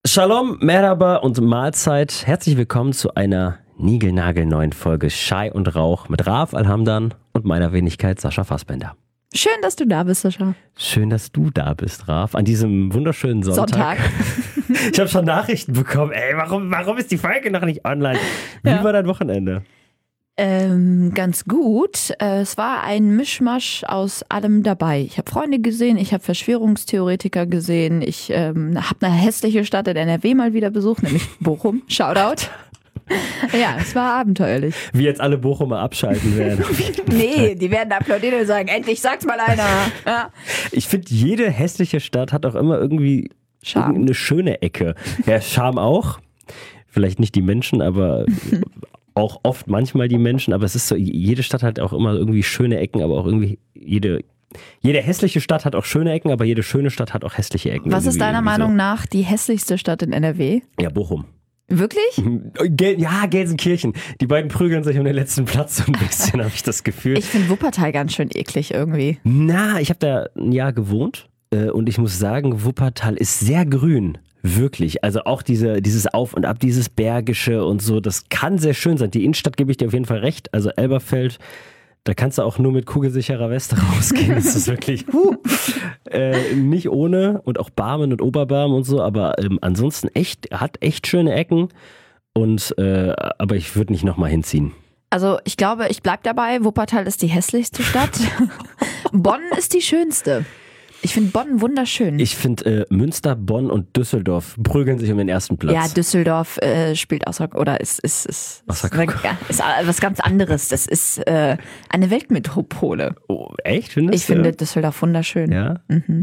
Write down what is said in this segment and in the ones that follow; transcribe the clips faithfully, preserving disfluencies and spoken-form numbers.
Shalom, Merhaba und Mahlzeit. Herzlich willkommen zu einer niegelnagelneuen Folge Schei und Rauch mit Raf Alhamdan und meiner Wenigkeit Sascha Fassbender. Schön, dass du da bist, Sascha. Schön, dass du da bist, Raf, an diesem wunderschönen Sonntag. Sonntag. Ich habe schon Nachrichten bekommen. Ey, warum, warum ist die Folge noch nicht online? Wie ja. war dein Wochenende? Ähm, ganz gut. Äh, es war ein Mischmasch aus allem dabei. Ich habe Freunde gesehen, ich habe Verschwörungstheoretiker gesehen, ich ähm, habe eine hässliche Stadt in N R W mal wieder besucht, nämlich Bochum. Shoutout. Ja, es war abenteuerlich. Wie jetzt alle Bochumer abschalten werden. Nee, die werden applaudieren und sagen, endlich sagt's mal einer. Ja. Ich finde, jede hässliche Stadt hat auch immer irgendwie Charme. Eine schöne Ecke. Ja, Charme auch. Vielleicht nicht die Menschen, aber auch oft manchmal die Menschen. Aber es ist so, jede Stadt hat auch immer irgendwie schöne Ecken, aber auch irgendwie jede... Jede hässliche Stadt hat auch schöne Ecken, aber jede schöne Stadt hat auch hässliche Ecken. Was ist deiner Meinung so. nach die hässlichste Stadt in N R W? Ja, Bochum. Wirklich? Gel- ja, Gelsenkirchen. Die beiden prügeln sich um den letzten Platz so ein bisschen, habe ich das Gefühl. Ich finde Wuppertal ganz schön eklig irgendwie. Na, ich habe da ein Jahr gewohnt äh, und ich muss sagen, Wuppertal ist sehr grün. Wirklich. Also auch diese, dieses Auf und Ab, dieses Bergische und so, das kann sehr schön sein. Die Innenstadt gebe ich dir auf jeden Fall recht. Also Elberfeld, da kannst du auch nur mit kugelsicherer Weste rausgehen. Das ist wirklich huh, äh, nicht ohne und auch Barmen und Oberbarmen und so, aber ähm, ansonsten echt, hat echt schöne Ecken und äh, aber ich würde nicht nochmal hinziehen. Also ich glaube, ich bleib dabei, Wuppertal ist die hässlichste Stadt. Bonn ist die schönste. Ich finde Bonn wunderschön. Ich finde äh, Münster, Bonn und Düsseldorf prügeln sich um den ersten Platz. Ja, Düsseldorf äh, spielt außer oder ist ist ist, ist, ist, ist was ganz anderes. Das ist äh, eine Weltmetropole. Oh, echt? Findest ich du? finde Düsseldorf wunderschön. Ja. Mhm.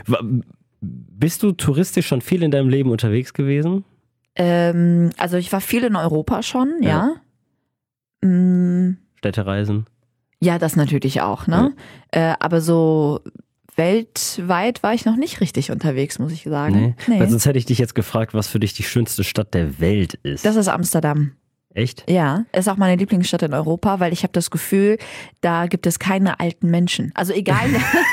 Bist du touristisch schon viel in deinem Leben unterwegs gewesen? Ähm, also ich war viel in Europa schon, ja. ja. Mhm. Städtereisen? Ja, das natürlich auch, ne? Ja. Äh, aber so weltweit war ich noch nicht richtig unterwegs, muss ich sagen. Nee. Nee. Weil sonst hätte ich dich jetzt gefragt, was für dich die schönste Stadt der Welt ist. Das ist Amsterdam. Echt? Ja, ist auch meine Lieblingsstadt in Europa, weil ich habe das Gefühl, da gibt es keine alten Menschen. Also egal.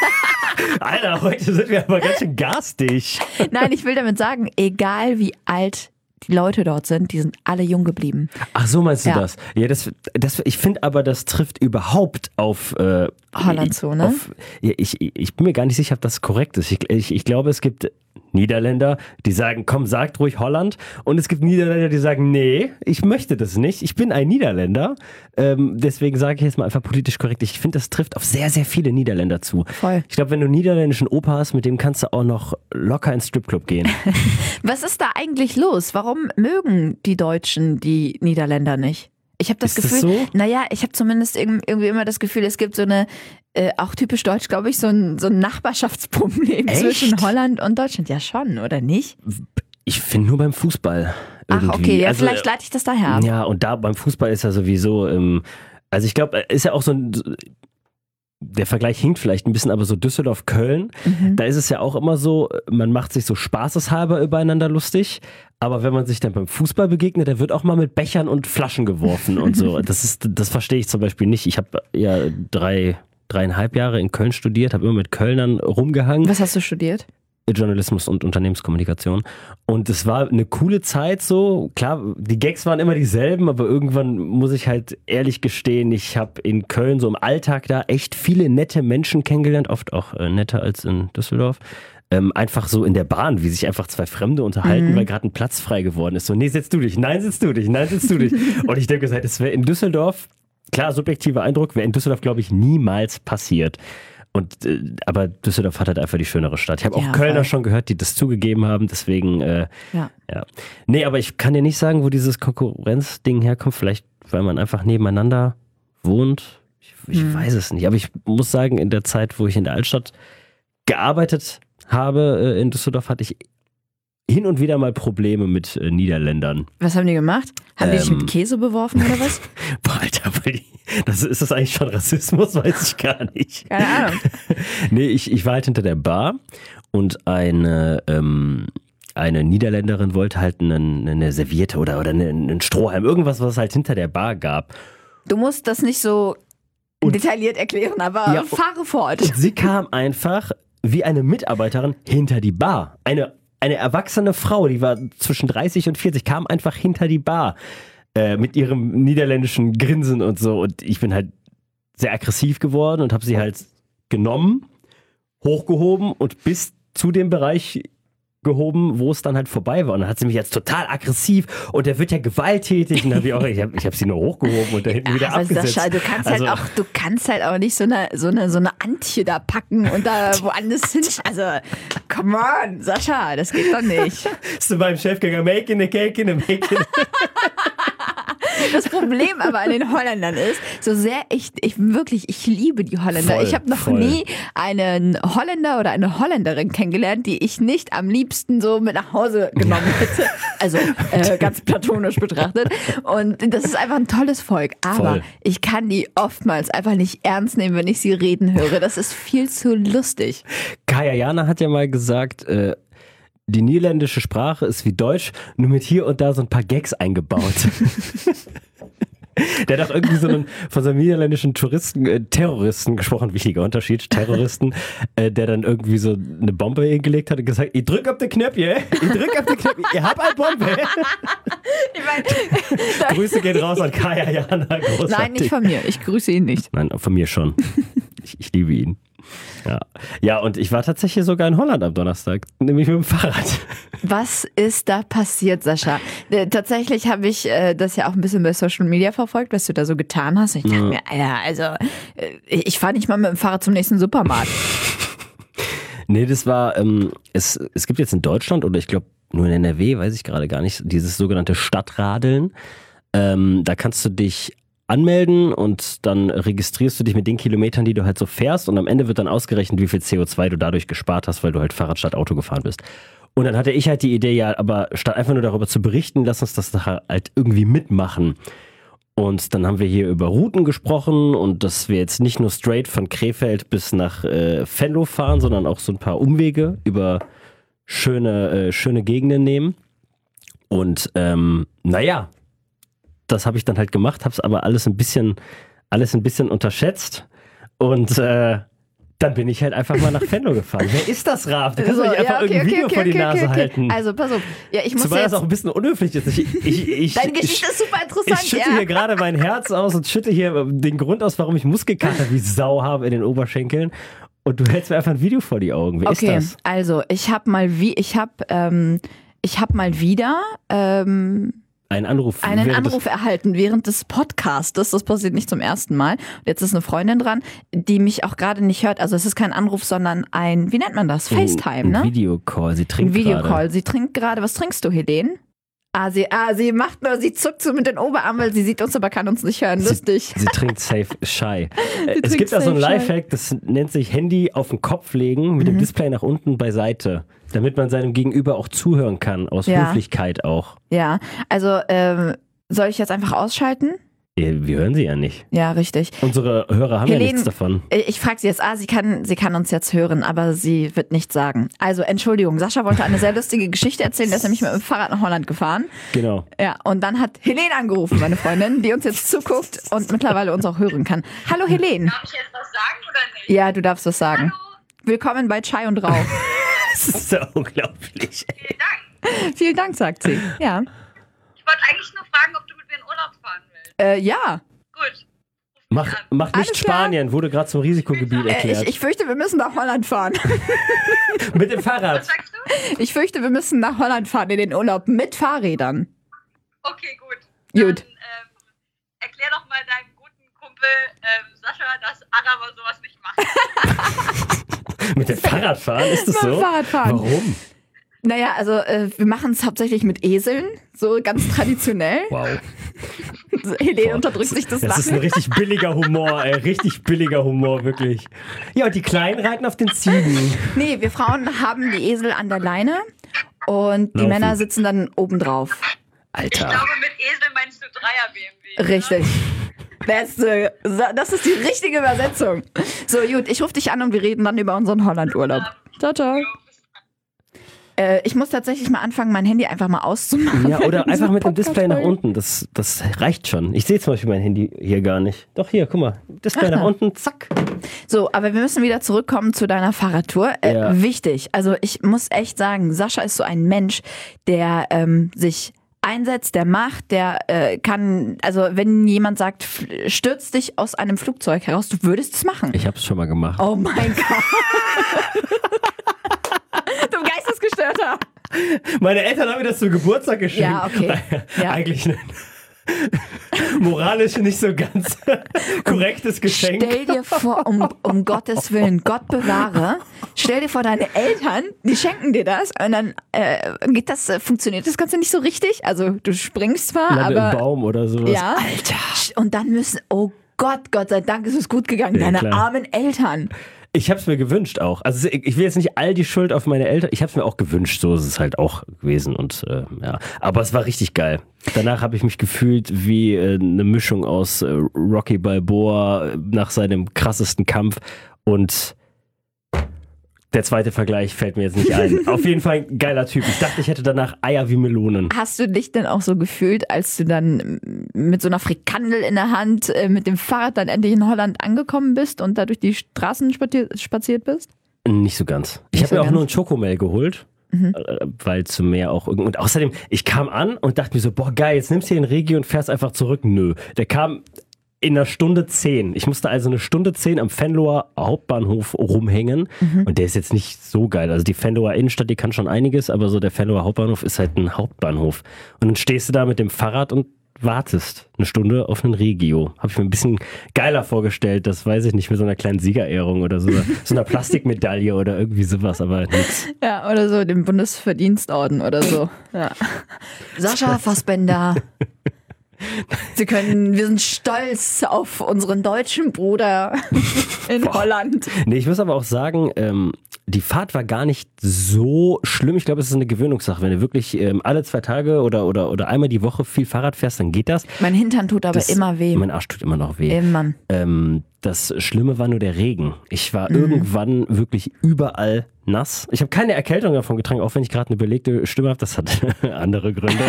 Alter, heute sind wir aber ganz schön garstig. Nein, ich will damit sagen, egal wie alt die Leute dort sind, die sind alle jung geblieben. Ach so, meinst du ja. das? Ja, das, das ich finde aber, das trifft überhaupt auf äh, Holland zu, ne? Auf, ja, ich, ich bin mir gar nicht sicher, ob das korrekt ist. Ich, ich, ich glaube, es gibt Niederländer, die sagen, komm, sagt ruhig Holland. Und es gibt Niederländer, die sagen, nee, ich möchte das nicht. Ich bin ein Niederländer. Ähm, deswegen sage ich jetzt mal einfach politisch korrekt. Ich finde, das trifft auf sehr, sehr viele Niederländer zu. Voll. Ich glaube, wenn du einen niederländischen Opa hast, mit dem kannst du auch noch locker ins Stripclub gehen. Was ist da eigentlich los? Warum mögen die Deutschen die Niederländer nicht? Ich habe das ist Gefühl, das so? naja, ich habe zumindest irgendwie immer das Gefühl, es gibt so eine, äh, auch typisch deutsch, glaube ich, so ein, so ein Nachbarschaftsproblem Echt? zwischen Holland und Deutschland. Ja schon, oder nicht? Ich finde nur beim Fußball. Irgendwie. Ach, okay, ja, also, vielleicht leite ich das daher ab. Ja, und da beim Fußball ist ja sowieso, ähm, also ich glaube, ist ja auch so ein, der Vergleich hinkt vielleicht ein bisschen, aber so Düsseldorf-Köln, mhm. da ist es ja auch immer so, man macht sich so spaßeshalber übereinander lustig, aber wenn man sich dann beim Fußball begegnet, da wird auch mal mit Bechern und Flaschen geworfen und so. Das ist, das verstehe ich zum Beispiel nicht. Ich habe ja drei, dreieinhalb Jahre in Köln studiert, habe immer mit Kölnern rumgehangen. Was hast du studiert? Journalismus und Unternehmenskommunikation. Und es war eine coole Zeit so. Klar, die Gags waren immer dieselben, aber irgendwann muss ich halt ehrlich gestehen, ich habe in Köln so im Alltag da echt viele nette Menschen kennengelernt, oft auch äh, netter als in Düsseldorf. Ähm, einfach so in der Bahn, wie sich einfach zwei Fremde unterhalten, mhm. weil gerade ein Platz frei geworden ist. So, nee, setz du dich, nein, setz du dich, nein, setz du dich. Und ich denke, es wäre in Düsseldorf, klar, subjektiver Eindruck, wäre in Düsseldorf, glaube ich, niemals passiert. Und, äh, aber Düsseldorf hat halt einfach die schönere Stadt. Ich habe auch ja, Kölner voll. schon gehört, die das zugegeben haben, deswegen, äh, ja. ja. Nee, aber ich kann dir nicht sagen, wo dieses Konkurrenzding herkommt. Vielleicht, weil man einfach nebeneinander wohnt. Ich, ich hm. weiß es nicht. Aber ich muss sagen, in der Zeit, wo ich in der Altstadt gearbeitet habe, äh, in Düsseldorf, hatte ich hin und wieder mal Probleme mit äh, Niederländern. Was haben die gemacht? Haben die dich Ähm. mit Käse beworfen oder was? Boah, Alter, weil die, das, ist das eigentlich schon Rassismus? Weiß ich gar nicht. Keine Ahnung. Nee, ich, ich war halt hinter der Bar und eine, ähm, eine Niederländerin wollte halt eine, eine Serviette oder, oder einen Strohhalm, irgendwas, was es halt hinter der Bar gab. Du musst das nicht so und, detailliert erklären, aber ja, fahre fort. Und sie kam einfach wie eine Mitarbeiterin hinter die Bar. Eine eine erwachsene Frau, die war zwischen dreißig und vierzig, kam einfach hinter die Bar äh, mit ihrem niederländischen Grinsen und so. Und ich bin halt sehr aggressiv geworden und habe sie halt genommen, hochgehoben und bis zu dem Bereich gehoben, wo es dann halt vorbei war. Und dann hat sie mich jetzt total aggressiv und der wird ja gewalttätig. Und dann hab ich auch, ich habe ich hab sie nur hochgehoben und da hinten ja, wieder abgesetzt. Sascha, du kannst also, halt auch, du kannst halt auch nicht so eine, so eine, so eine Antje da packen und da woanders hin. Also, come on, Sascha, das geht doch nicht. Bist du beim Chefgänger making a cake in a making Das Problem aber an den Holländern ist, so sehr ich, ich wirklich, ich liebe die Holländer. Voll, ich habe noch voll. nie einen Holländer oder eine Holländerin kennengelernt, die ich nicht am liebsten so mit nach Hause genommen hätte. Also äh, ganz platonisch betrachtet. Und das ist einfach ein tolles Volk. Aber voll. ich kann die oftmals einfach nicht ernst nehmen, wenn ich sie reden höre. Das ist viel zu lustig. Kaya Jana hat ja mal gesagt, äh, die niederländische Sprache ist wie Deutsch, nur mit hier und da so ein paar Gags eingebaut. Der hat auch irgendwie so einen, von so einem niederländischen Touristen, äh, Terroristen gesprochen, wichtiger Unterschied, Terroristen, äh, der dann irgendwie so eine Bombe hingelegt hat und gesagt, ich drück auf den Knöpfchen, ich drück auf den Knöpfchen, ihr habt eine Bombe. Ich mein, Grüße gehen raus an Kaya Jana. Großartig. Nein, nicht von mir, ich grüße ihn nicht. Nein, von mir schon. Ich, ich liebe ihn. Ja. ja, und ich war tatsächlich sogar in Holland am Donnerstag, nämlich mit dem Fahrrad. Was ist da passiert, Sascha? Äh, tatsächlich habe ich äh, das ja auch ein bisschen bei Social Media verfolgt, was du da so getan hast. Ich dachte mhm. mir, Alter, also äh, ich fahre nicht mal mit dem Fahrrad zum nächsten Supermarkt. Nee, das war, ähm, es, es gibt jetzt in Deutschland oder ich glaube nur in N R W, weiß ich gerade gar nicht, dieses sogenannte Stadtradeln. Ähm, da kannst du dich anmelden und dann registrierst du dich mit den Kilometern, die du halt so fährst und am Ende wird dann ausgerechnet, wie viel C O zwei du dadurch gespart hast, weil du halt Fahrrad statt Auto gefahren bist. Und dann hatte ich halt die Idee, ja, aber statt einfach nur darüber zu berichten, lass uns das halt irgendwie mitmachen. Und dann haben wir hier über Routen gesprochen und dass wir jetzt nicht nur straight von Krefeld bis nach äh, Venlo fahren, sondern auch so ein paar Umwege über schöne, äh, schöne Gegenden nehmen. Und ähm, naja, das habe ich dann halt gemacht, habe es aber alles ein bisschen, alles ein bisschen unterschätzt und äh, dann bin ich halt einfach mal nach Venlo gefahren. Wer ist das, Raf? Du kannst so, mich einfach ja, okay, irgendein Video okay, vor die okay, Nase okay, okay. halten. Also pass auf, ja, ich muss Zumal jetzt... das auch ein bisschen unhöflich ist. Ich, ich, ich, Deine Geschichte ich, ist super interessant, Ich schütte ja. hier gerade mein Herz aus und schütte hier den Grund aus, warum ich Muskelkater wie Sau habe in den Oberschenkeln. Und du hältst mir einfach ein Video vor die Augen. Wer okay, ist das? Also ich habe mal wie, ich habe, ähm, ich habe mal wieder... Ähm, Einen Anruf, einen Anruf erhalten während des Podcastes. Das passiert nicht zum ersten Mal. Und jetzt ist eine Freundin dran, die mich auch gerade nicht hört. Also es ist kein Anruf, sondern ein, wie nennt man das? FaceTime, ein, ne? Ein Videocall. Sie trinkt gerade. Ein Videocall. Grade. Sie trinkt gerade. Was trinkst du, Helene? Ah, sie, ah, sie macht nur, sie zuckt so mit den Oberarmen, weil sie sieht uns, aber kann uns nicht hören. Lustig. Sie, sie trinkt safe shy. Es gibt da so ein Lifehack, das nennt sich Handy auf den Kopf legen, mit mhm. dem Display nach unten beiseite, damit man seinem Gegenüber auch zuhören kann, aus ja. Höflichkeit auch. Ja, also ähm, soll ich jetzt einfach ausschalten? Wir hören sie ja nicht. Ja, richtig. Unsere Hörer haben Helene, ja nichts davon. Ich frage sie jetzt, ah, sie kann, sie kann uns jetzt hören, aber sie wird nichts sagen. Also, Entschuldigung, Sascha wollte eine sehr lustige Geschichte erzählen, der ist nämlich mit dem Fahrrad nach Holland gefahren. Genau. Ja, und dann hat Helene angerufen, meine Freundin, die uns jetzt zuguckt und mittlerweile uns auch hören kann. Hallo Helene. Darf ich jetzt was sagen oder nicht? Ja, du darfst was sagen. Hallo. Willkommen bei Chai und Rauch. Das ist so unglaublich. Vielen Dank. Vielen Dank, sagt sie. Ja. Ich wollte eigentlich nur fragen, ob du mit mir in Urlaub fahren willst. Äh, ja. Gut. Mach, mach nicht Alles Spanien, klar. Wurde gerade zum Risikogebiet erklärt. Äh, ich, ich fürchte, wir müssen nach Holland fahren. Mit dem Fahrrad. Was sagst du? Ich fürchte, wir müssen nach Holland fahren in den Urlaub mit Fahrrädern. Okay, gut. Gut. Dann ähm, erklär doch mal deinem guten Kumpel ähm, Sascha, dass Araber sowas nicht macht. Mit dem Fahrradfahren? Ist das mit so? Mit dem Fahrradfahren. Warum? Naja, also äh, wir machen es hauptsächlich mit Eseln, so ganz traditionell. Wow. Helene unterdrückt sich das Lachen. Das ist ein richtig billiger Humor, ey. Richtig billiger Humor, wirklich. Ja, und die Kleinen reiten auf den Ziegen. Nee, wir Frauen haben die Esel an der Leine und die Laufen. Männer sitzen dann oben drauf. Alter. Ich glaube, mit Esel meinst du Dreier-B M W. Richtig. Beste. Das ist die richtige Übersetzung. So, gut, ich rufe dich an und wir reden dann über unseren Holland-Urlaub. Ciao, ciao. Äh, ich muss tatsächlich mal anfangen, mein Handy einfach mal auszumachen. Ja, oder einfach mit dem Display nach Podcast- unten. Das, das reicht schon. Ich sehe zum Beispiel mein Handy hier gar nicht. Doch, hier, guck mal. Display Ach, nach na. unten, zack. So, aber wir müssen wieder zurückkommen zu deiner Fahrradtour. Äh, Ja. Wichtig. Also ich muss echt sagen, Sascha ist so ein Mensch, der ähm, sich einsetzt, der macht, der äh, kann, also wenn jemand sagt, f- stürz dich aus einem Flugzeug heraus, du würdest es machen. Ich habe es schon mal gemacht. Oh mein Gott. Du Geistesgestörter. Meine Eltern haben mir das zum Geburtstag geschenkt. Ja, okay. Ja. Eigentlich ein moralisch nicht so ganz korrektes Geschenk. Stell dir vor, um, um Gottes Willen, Gott bewahre, stell dir vor, deine Eltern, die schenken dir das und dann äh, geht das, äh, funktioniert das Ganze nicht so richtig. Also du springst zwar, Lande aber im Baum oder sowas. ja. Alter. Und dann müssen, oh Gott, Gott sei Dank ist es gut gegangen, Ja, deine klar. armen Eltern. Ich habe es mir gewünscht auch. Also ich ich will jetzt nicht all die Schuld auf meine Eltern. Ich habe es mir auch gewünscht. So ist es halt auch gewesen. Und äh, ja, aber es war richtig geil. Danach habe ich mich gefühlt wie äh, eine Mischung aus äh, Rocky Balboa äh, nach seinem krassesten Kampf und der zweite Vergleich fällt mir jetzt nicht ein. Auf jeden Fall ein geiler Typ. Ich dachte, ich hätte danach Eier wie Melonen. Hast du dich denn auch so gefühlt, als du dann mit so einer Frikandel in der Hand äh, mit dem Fahrrad dann endlich in Holland angekommen bist und da durch die Straßen spazier- spaziert bist? Nicht so ganz. Ich Nicht habe so mir auch ganz. nur ein Schokomel geholt. Mhm. äh, Weil zu mehr auch irgendwie. Und außerdem, ich kam an und dachte mir so, boah geil, jetzt nimmst du den Regi und fährst einfach zurück. Nö. Der kam in einer Stunde zehn. Ich musste also eine Stunde zehn am Venloer Hauptbahnhof rumhängen. Mhm. Und der ist jetzt nicht so geil. Also die Venloer Innenstadt, die kann schon einiges, aber so der Venloer Hauptbahnhof ist halt ein Hauptbahnhof. Und dann stehst du da mit dem Fahrrad und wartest eine Stunde auf einen Regio. Habe ich mir ein bisschen geiler vorgestellt, das weiß ich nicht, mit so einer kleinen Siegerehrung oder so, so einer Plastikmedaille oder irgendwie sowas, aber nix. Ja, oder so, dem Bundesverdienstorden oder so. Ja. Sascha Fassbender. Sie können, wir sind stolz auf unseren deutschen Bruder in Boah. Holland. Nee, ich muss aber auch sagen, ähm, die Fahrt war gar nicht so schlimm. Ich glaube, es ist eine Gewöhnungssache. Wenn du wirklich ähm, alle zwei Tage oder, oder, oder einmal die Woche viel Fahrrad fährst, dann geht das. Mein Hintern tut aber das immer weh. Mein Arsch tut immer noch weh. Immer. Ähm, das Schlimme war nur der Regen. Ich war Mhm. irgendwann wirklich überall nass. Ich habe keine Erkältung davon getragen, auch wenn ich gerade eine belegte Stimme habe. Das hat andere Gründe.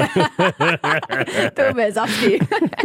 Du Welsowski.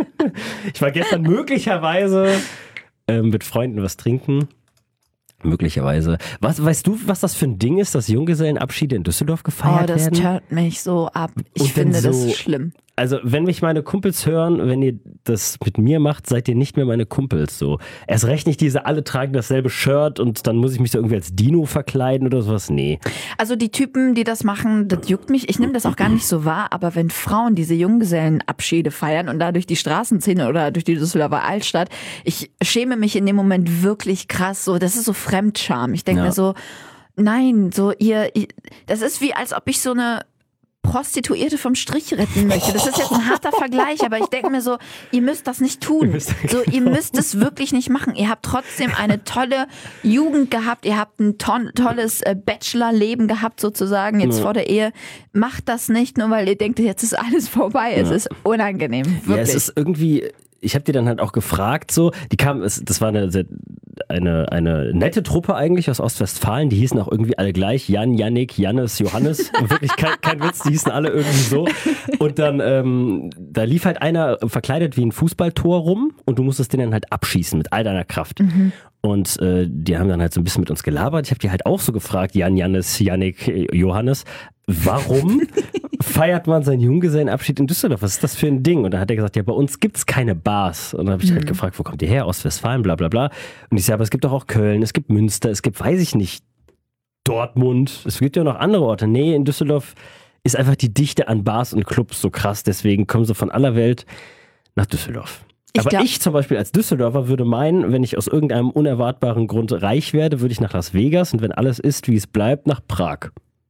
Ich war gestern möglicherweise ähm, mit Freunden was trinken. Möglicherweise. Was, weißt du, was das für ein Ding ist, dass Junggesellenabschiede in Düsseldorf gefeiert Oh, das werden? turnt mich so ab. Ich Und wenn finde das so- schlimm. Also, wenn mich meine Kumpels hören, wenn ihr das mit mir macht, seid ihr nicht mehr meine Kumpels. So. Erst recht nicht diese, alle tragen dasselbe Shirt und dann muss ich mich so irgendwie als Dino verkleiden oder sowas. Nee. Also die Typen, die das machen, das juckt mich. Ich nehme das auch gar nicht so wahr, aber wenn Frauen diese Junggesellenabschiede feiern und da durch die Straßen ziehen oder durch die Düsseldorfer Altstadt, ich schäme mich in dem Moment wirklich krass. So, das ist so Fremdscham. Ich denke Ja. mir so, nein, so ihr, ihr, das ist wie, als ob ich so eine Prostituierte vom Strich retten möchte. Das ist jetzt ein harter Vergleich, aber ich denke mir so, ihr müsst das nicht tun. müsst- So, ihr müsst es wirklich nicht machen. Ihr habt trotzdem eine tolle Jugend gehabt. Ihr habt ein to- tolles äh, Bachelorleben gehabt sozusagen jetzt Ja. vor der Ehe. Macht das nicht, nur weil ihr denkt, jetzt ist alles vorbei. Es Ja. ist unangenehm. Wirklich. Ja, es ist irgendwie, ich habe die dann halt auch gefragt, so, die kamen, es, das war eine, sehr- eine, eine nette Truppe eigentlich aus Ostwestfalen, die hießen auch irgendwie alle gleich, Jan, Jannik, Jannis, Johannes, wirklich kein, kein Witz, die hießen alle irgendwie so. Und dann, ähm, da lief halt einer verkleidet wie ein Fußballtor rum und du musstest den dann halt abschießen mit all deiner Kraft. Und äh, die haben dann halt so ein bisschen mit uns gelabert. Ich habe die halt auch so gefragt, Jan, Jannis, Jannik, äh, Johannes, warum feiert man seinen Junggesellenabschied in Düsseldorf? Was ist das für ein Ding? Und dann hat er gesagt, ja, bei uns gibt's keine Bars. Und dann habe ich halt gefragt, wo kommt ihr her? Aus Westfalen, bla bla bla. Und ich sage, aber es gibt doch auch Köln, es gibt Münster, es gibt, weiß ich nicht, Dortmund. Es gibt ja noch andere Orte. Nee, in Düsseldorf ist einfach die Dichte an Bars und Clubs so krass. Deswegen kommen sie von aller Welt nach Düsseldorf. Ich Aber glaub- ich zum Beispiel als Düsseldorfer würde meinen, wenn ich aus irgendeinem unerwartbaren Grund reich werde, würde ich nach Las Vegas und wenn alles ist, wie es bleibt, nach Prag.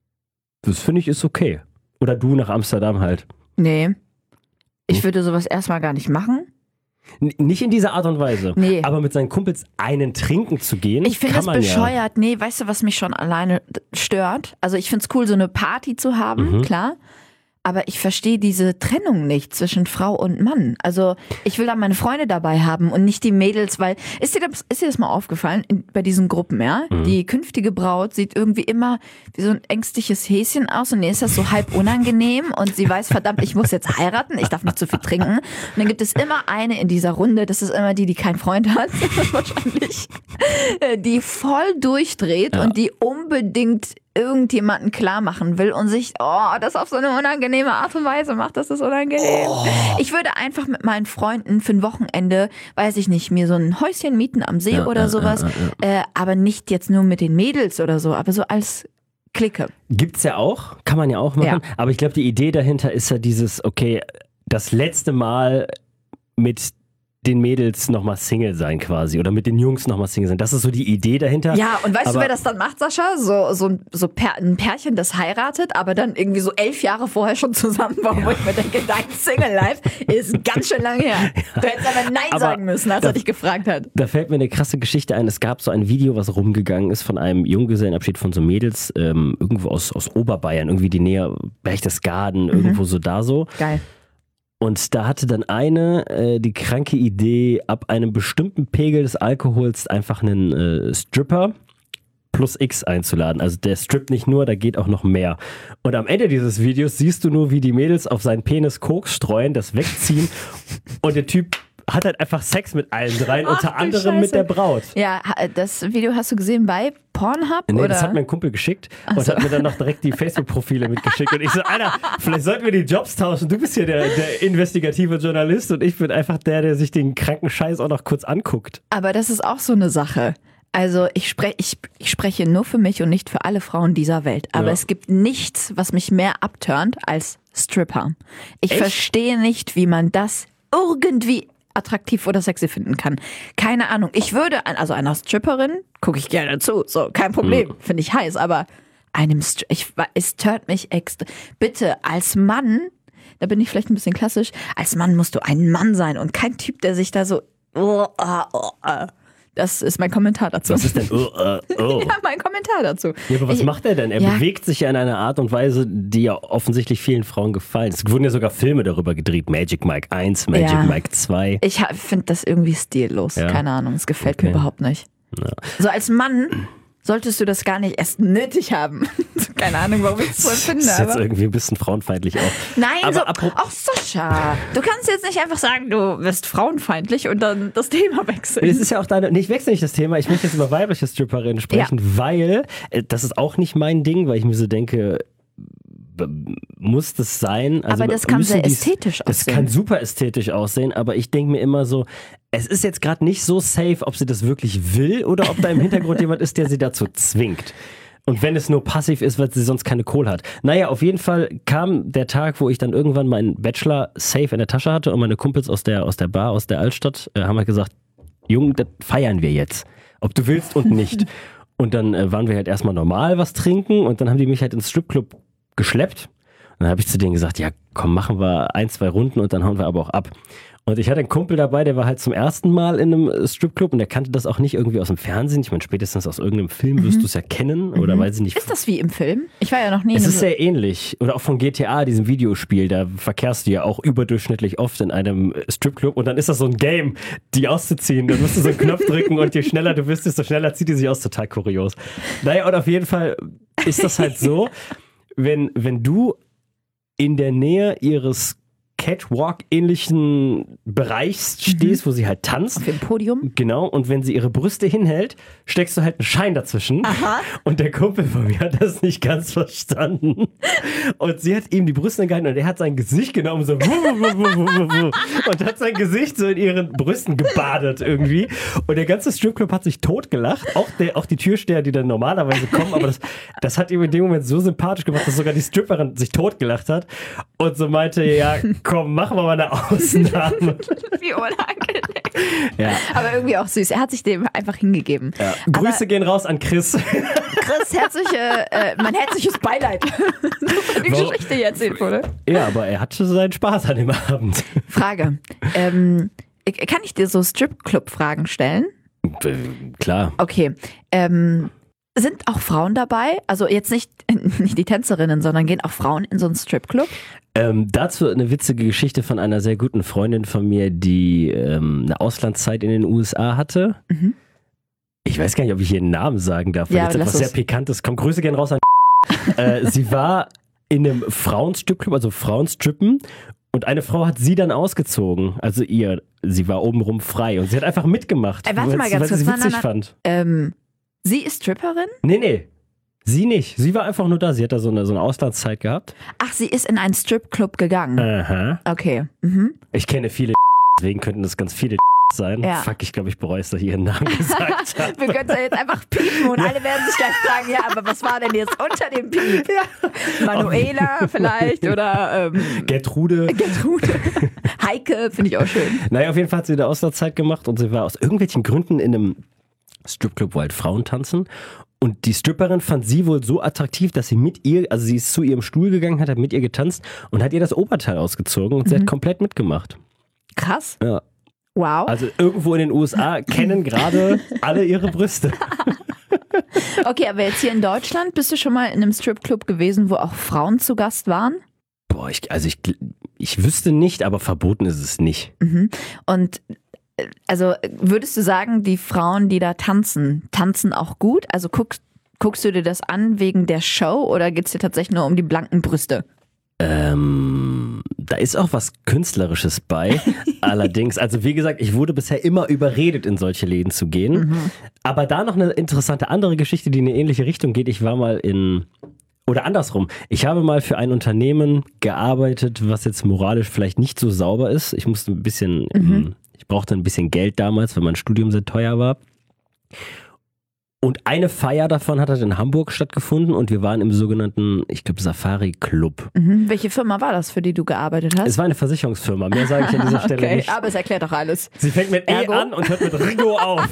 Das finde ich ist okay. Oder du nach Amsterdam halt. Nee. Ich Hm? würde sowas erstmal gar nicht machen. N nicht in dieser Art und Weise. Nee. Aber mit seinen Kumpels einen trinken zu gehen, Ich finde kann es man ja. bescheuert. Nee, weißt du, was mich schon alleine stört? Also ich finde es cool, so eine Party zu haben, Mhm. klar. Aber ich verstehe diese Trennung nicht zwischen Frau und Mann. Also ich will da meine Freunde dabei haben und nicht die Mädels, weil ist dir das, ist dir das mal aufgefallen in, bei diesen Gruppen, ja? Mhm. Die künftige Braut sieht irgendwie immer wie so ein ängstliches Häschen aus und ihr ist das so halb unangenehm und sie weiß, verdammt, ich muss jetzt heiraten, ich darf nicht zu viel trinken. Und dann gibt es immer eine in dieser Runde, das ist immer die, die keinen Freund hat, wahrscheinlich, die voll durchdreht ja. und die unbedingt irgendjemanden klar machen will und sich, oh, das auf so eine unangenehme Art und Weise macht, das ist unangenehm. Oh. Ich würde einfach mit meinen Freunden für ein Wochenende, weiß ich nicht, mir so ein Häuschen mieten am See ja, oder sowas, ja, ja, ja. Äh, aber nicht jetzt nur mit den Mädels oder so, aber so als Clique. Gibt's ja auch, kann man ja auch machen, ja. aber ich glaube, die Idee dahinter ist ja dieses, okay, das letzte Mal mit den Mädels nochmal Single sein quasi oder mit den Jungs nochmal Single sein. Das ist so die Idee dahinter. Ja, und weißt aber du, wer das dann macht, Sascha? So, so, so Pär, ein Pärchen, das heiratet, aber dann irgendwie so elf Jahre vorher schon zusammen war, ja. wo ich mir denke, dein Single-Life ist ganz schön lange her. Ja. Du hättest aber Nein aber sagen müssen, als da, er dich gefragt hat. Da fällt mir eine krasse Geschichte ein. Es gab so ein Video, was rumgegangen ist von einem Junggesellenabschied von so Mädels ähm, irgendwo aus, aus Oberbayern, irgendwie die Nähe Berchtesgaden, mhm. irgendwo so da so. Geil. Und da hatte dann eine äh, die kranke Idee, ab einem bestimmten Pegel des Alkohols einfach einen äh, Stripper plus X einzuladen. Also der strippt nicht nur, da geht auch noch mehr. Und am Ende dieses Videos siehst du nur, wie die Mädels auf seinen Penis Koks streuen, das wegziehen und der Typ hat halt einfach Sex mit allen dreien, Ach, unter anderem Scheiße. mit der Braut. Ja, das Video hast du gesehen bei Pornhub? Nee, oder? Das hat mein Kumpel geschickt Ach und so. hat mir dann noch direkt die Facebook-Profile mitgeschickt. Und ich so, Alter, vielleicht sollten wir die Jobs tauschen. Du bist hier der, der investigative Journalist und ich bin einfach der, der sich den kranken Scheiß auch noch kurz anguckt. Aber das ist auch so eine Sache. Also ich, sprech, ich, ich spreche nur für mich und nicht für alle Frauen dieser Welt. Aber ja. es gibt nichts, was mich mehr abturnt als Stripper. Ich Echt? verstehe nicht, wie man das irgendwie attraktiv oder sexy finden kann. Keine Ahnung. Ich würde, also einer Stripperin, gucke ich gerne zu, so, kein Problem, mhm. finde ich heiß, aber einem, Stri- ich, es stört mich extra. Bitte, als Mann, da bin ich vielleicht ein bisschen klassisch, als Mann musst du ein Mann sein und kein Typ, der sich da so, oh, oh, oh. Das ist mein Kommentar dazu. Was ist denn? Oh, oh, oh. Ja, mein Kommentar dazu. Ja, aber was ich, macht er denn? Er ja. bewegt sich ja in einer Art und Weise, die ja offensichtlich vielen Frauen gefallen. Es wurden ja sogar Filme darüber gedreht. Magic Mike eins, Magic ja. Mike zwei. Ich finde das irgendwie stillos. Ja. Keine Ahnung, es gefällt okay. mir überhaupt nicht. Ja. So als Mann solltest du das gar nicht erst nötig haben. Keine Ahnung, warum ich es so empfinde. Das ist jetzt irgendwie ein bisschen frauenfeindlich auch. Nein, aber so, apro- auch Sascha, du kannst jetzt nicht einfach sagen, du wirst frauenfeindlich und dann das Thema wechseln. Das ist ja auch deine, nee, ich wechsle nicht das Thema, ich möchte jetzt über weibliche Stripperinnen sprechen, ja. weil, äh, das ist auch nicht mein Ding, weil ich mir so denke, muss das sein? Also aber das kann sehr ästhetisch aussehen. Das kann super ästhetisch aussehen, aber ich denke mir immer so, es ist jetzt gerade nicht so safe, ob sie das wirklich will oder ob da im Hintergrund jemand ist, der sie dazu zwingt. Und wenn es nur passiv ist, weil sie sonst keine Kohle hat. Naja, auf jeden Fall kam der Tag, wo ich dann irgendwann meinen Bachelor safe in der Tasche hatte und meine Kumpels aus der, aus der Bar, aus der Altstadt, äh, haben halt gesagt, Junge, das feiern wir jetzt. Ob du willst und nicht. Und dann äh, waren wir halt erstmal normal was trinken und dann haben die mich halt ins Stripclub geschleppt. Und dann habe ich zu denen gesagt, ja komm, machen wir ein, zwei Runden und dann hauen wir aber auch ab. Und ich hatte einen Kumpel dabei, der war halt zum ersten Mal in einem Stripclub und der kannte das auch nicht irgendwie aus dem Fernsehen. Ich meine, spätestens aus irgendeinem Film wirst mhm. du es ja kennen mhm. oder weiß ich nicht. Ist das wie im Film? Ich war ja noch nie es in Es ist sehr ähnlich. Oder auch von G T A, diesem Videospiel, da verkehrst du ja auch überdurchschnittlich oft in einem Stripclub und dann ist das so ein Game, die auszuziehen. Dann musst du so einen Knopf drücken und je schneller du bist, desto schneller zieht die sich aus. Total kurios. Naja, und auf jeden Fall ist das halt so, wenn, wenn du in der Nähe ihres Catwalk-ähnlichen Bereichs stehst, mhm. wo sie halt tanzt. Auf dem Podium. Genau, und wenn sie ihre Brüste hinhält, steckst du halt einen Schein dazwischen. Aha. Und der Kumpel von mir hat das nicht ganz verstanden. Und sie hat ihm die Brüste gehalten und er hat sein Gesicht genommen, so und hat sein Gesicht so in ihren Brüsten gebadet irgendwie. Und der ganze Stripclub hat sich totgelacht. Auch, der, auch die Türsteher, die dann normalerweise kommen, aber das, das hat ihm in dem Moment so sympathisch gemacht, dass sogar die Stripperin sich totgelacht hat und so meinte, ja, komm, machen wir mal eine Ausnahme. Wie unangenehm. Ja. Aber irgendwie auch süß. Er hat sich dem einfach hingegeben. Ja. Grüße Aber, gehen raus an Chris. Chris, herzliche, äh, mein herzliches Beileid. Die Warum? Geschichte, die erzählt wurde. Ja, aber er hatte seinen Spaß an dem Abend. Frage. Ähm, kann ich dir so Stripclub-Fragen stellen? Klar. Okay. Ähm, Sind auch Frauen dabei? Also jetzt nicht, nicht die Tänzerinnen, sondern gehen auch Frauen in so einen Stripclub? Ähm, dazu eine witzige Geschichte von einer sehr guten Freundin von mir, die ähm, eine Auslandszeit in den U S A hatte. Mhm. Ich weiß gar nicht, ob ich ihren Namen sagen darf, weil Ja, jetzt lass etwas sehr es. Pikantes kommt. Grüße gehen raus an äh, Sie war in einem Frauenstripclub, also Frauenstrippen, und eine Frau hat sie dann ausgezogen. Also ihr, sie war obenrum frei und sie hat einfach mitgemacht, Äh, warte mal weil ganz sie es kurz. witzig Nein, nein, fand. Ähm, sie ist Stripperin? Nee, nee. Sie nicht. Sie war einfach nur da. Sie hat da so eine, so eine Auslandszeit gehabt. Ach, sie ist in einen Stripclub gegangen. Aha. Okay. Mhm. Ich kenne viele deswegen könnten das ganz viele sein. Ja. Fuck, ich glaube, ich bereue es, dass ich ihren Namen gesagt habe. Wir können es ja jetzt einfach piepen und alle werden sich gleich fragen, ja, aber was war denn jetzt unter dem Piep? Ja. Manuela vielleicht oder ähm, Gertrude. Gertrude. Heike, finde ich auch schön. Naja, auf jeden Fall hat sie eine Auszeit gemacht und sie war aus irgendwelchen Gründen in einem Stripclub, wo halt Frauen tanzen. Und die Stripperin fand sie wohl so attraktiv, dass sie mit ihr, also sie ist zu ihrem Stuhl gegangen, hat mit ihr getanzt und hat ihr das Oberteil ausgezogen und sie hat komplett mitgemacht. Krass. Ja. Wow. Also irgendwo in den U S A kennen gerade alle ihre Brüste. Okay, aber jetzt hier in Deutschland, bist du schon mal in einem Stripclub gewesen, wo auch Frauen zu Gast waren? Boah, ich, also ich, ich wüsste nicht, aber verboten ist es nicht. Mhm. Und äh, also würdest du sagen, die Frauen, die da tanzen, tanzen auch gut? Also guckst, guckst du dir das an wegen der Show oder geht es dir tatsächlich nur um die blanken Brüste? Ähm, da ist auch was Künstlerisches bei. Allerdings, also wie gesagt, ich wurde bisher immer überredet, in solche Läden zu gehen. Mhm. Aber da noch eine interessante andere Geschichte, die in eine ähnliche Richtung geht. Ich war mal in, oder andersrum, ich habe mal für ein Unternehmen gearbeitet, was jetzt moralisch vielleicht nicht so sauber ist. Ich musste ein bisschen, Mhm. ich brauchte ein bisschen Geld damals, weil mein Studium sehr teuer war. Und eine Feier davon hat halt in Hamburg stattgefunden und wir waren im sogenannten, ich glaube, Safari Club. Mhm. Welche Firma war das, für die du gearbeitet hast? Es war eine Versicherungsfirma, mehr sage ich an dieser Stelle Okay, nicht. aber es erklärt doch alles. Sie fängt mit Ergo? E an und hört mit Rigo auf.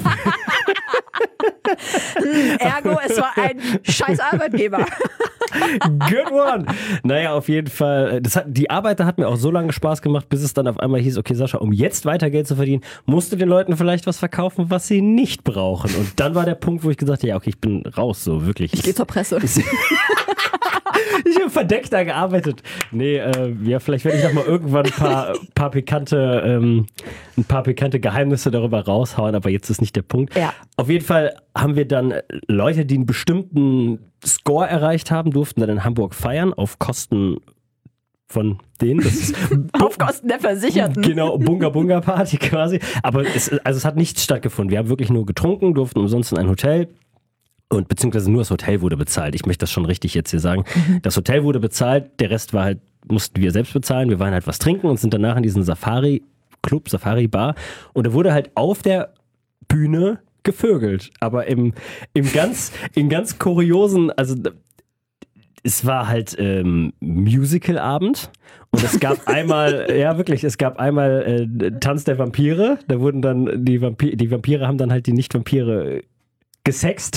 Ergo, es war ein scheiß Arbeitgeber. Good one. Naja, auf jeden Fall. Das hat, die Arbeit da hat mir auch so lange Spaß gemacht, bis es dann auf einmal hieß, okay Sascha, um jetzt weiter Geld zu verdienen, musst du den Leuten vielleicht was verkaufen, was sie nicht brauchen. Und dann war der Punkt, wo ich gesagt habe, ja okay, ich bin raus, so wirklich. Ich gehe zur Presse. Ich habe verdeckter gearbeitet. Nee, äh, ja, vielleicht werde ich noch mal irgendwann ein paar, paar pikante, ähm, ein paar pikante Geheimnisse darüber raushauen, aber jetzt ist nicht der Punkt. Ja. Auf jeden Fall haben wir dann Leute, die einen bestimmten Score erreicht haben, durften dann in Hamburg feiern, auf Kosten von denen. Das ist Auf Kosten der Versicherten. Genau, Bunga Bunga Party quasi. Aber es, also es hat nichts stattgefunden. Wir haben wirklich nur getrunken, durften umsonst in ein Hotel. Und beziehungsweise nur das Hotel wurde bezahlt. Ich möchte das schon richtig jetzt hier sagen. Das Hotel wurde bezahlt, der Rest war halt, mussten wir selbst bezahlen. Wir waren halt was trinken und sind danach in diesen Safari-Club, Safari-Bar. Und da wurde halt auf der Bühne gevögelt. Aber im, im ganz, im ganz kuriosen, also es war halt ähm, Musical-Abend. Und es gab einmal, ja wirklich, es gab einmal äh, Tanz der Vampire. Da wurden dann die Vampire, die Vampire haben dann halt die Nicht-Vampire gesext.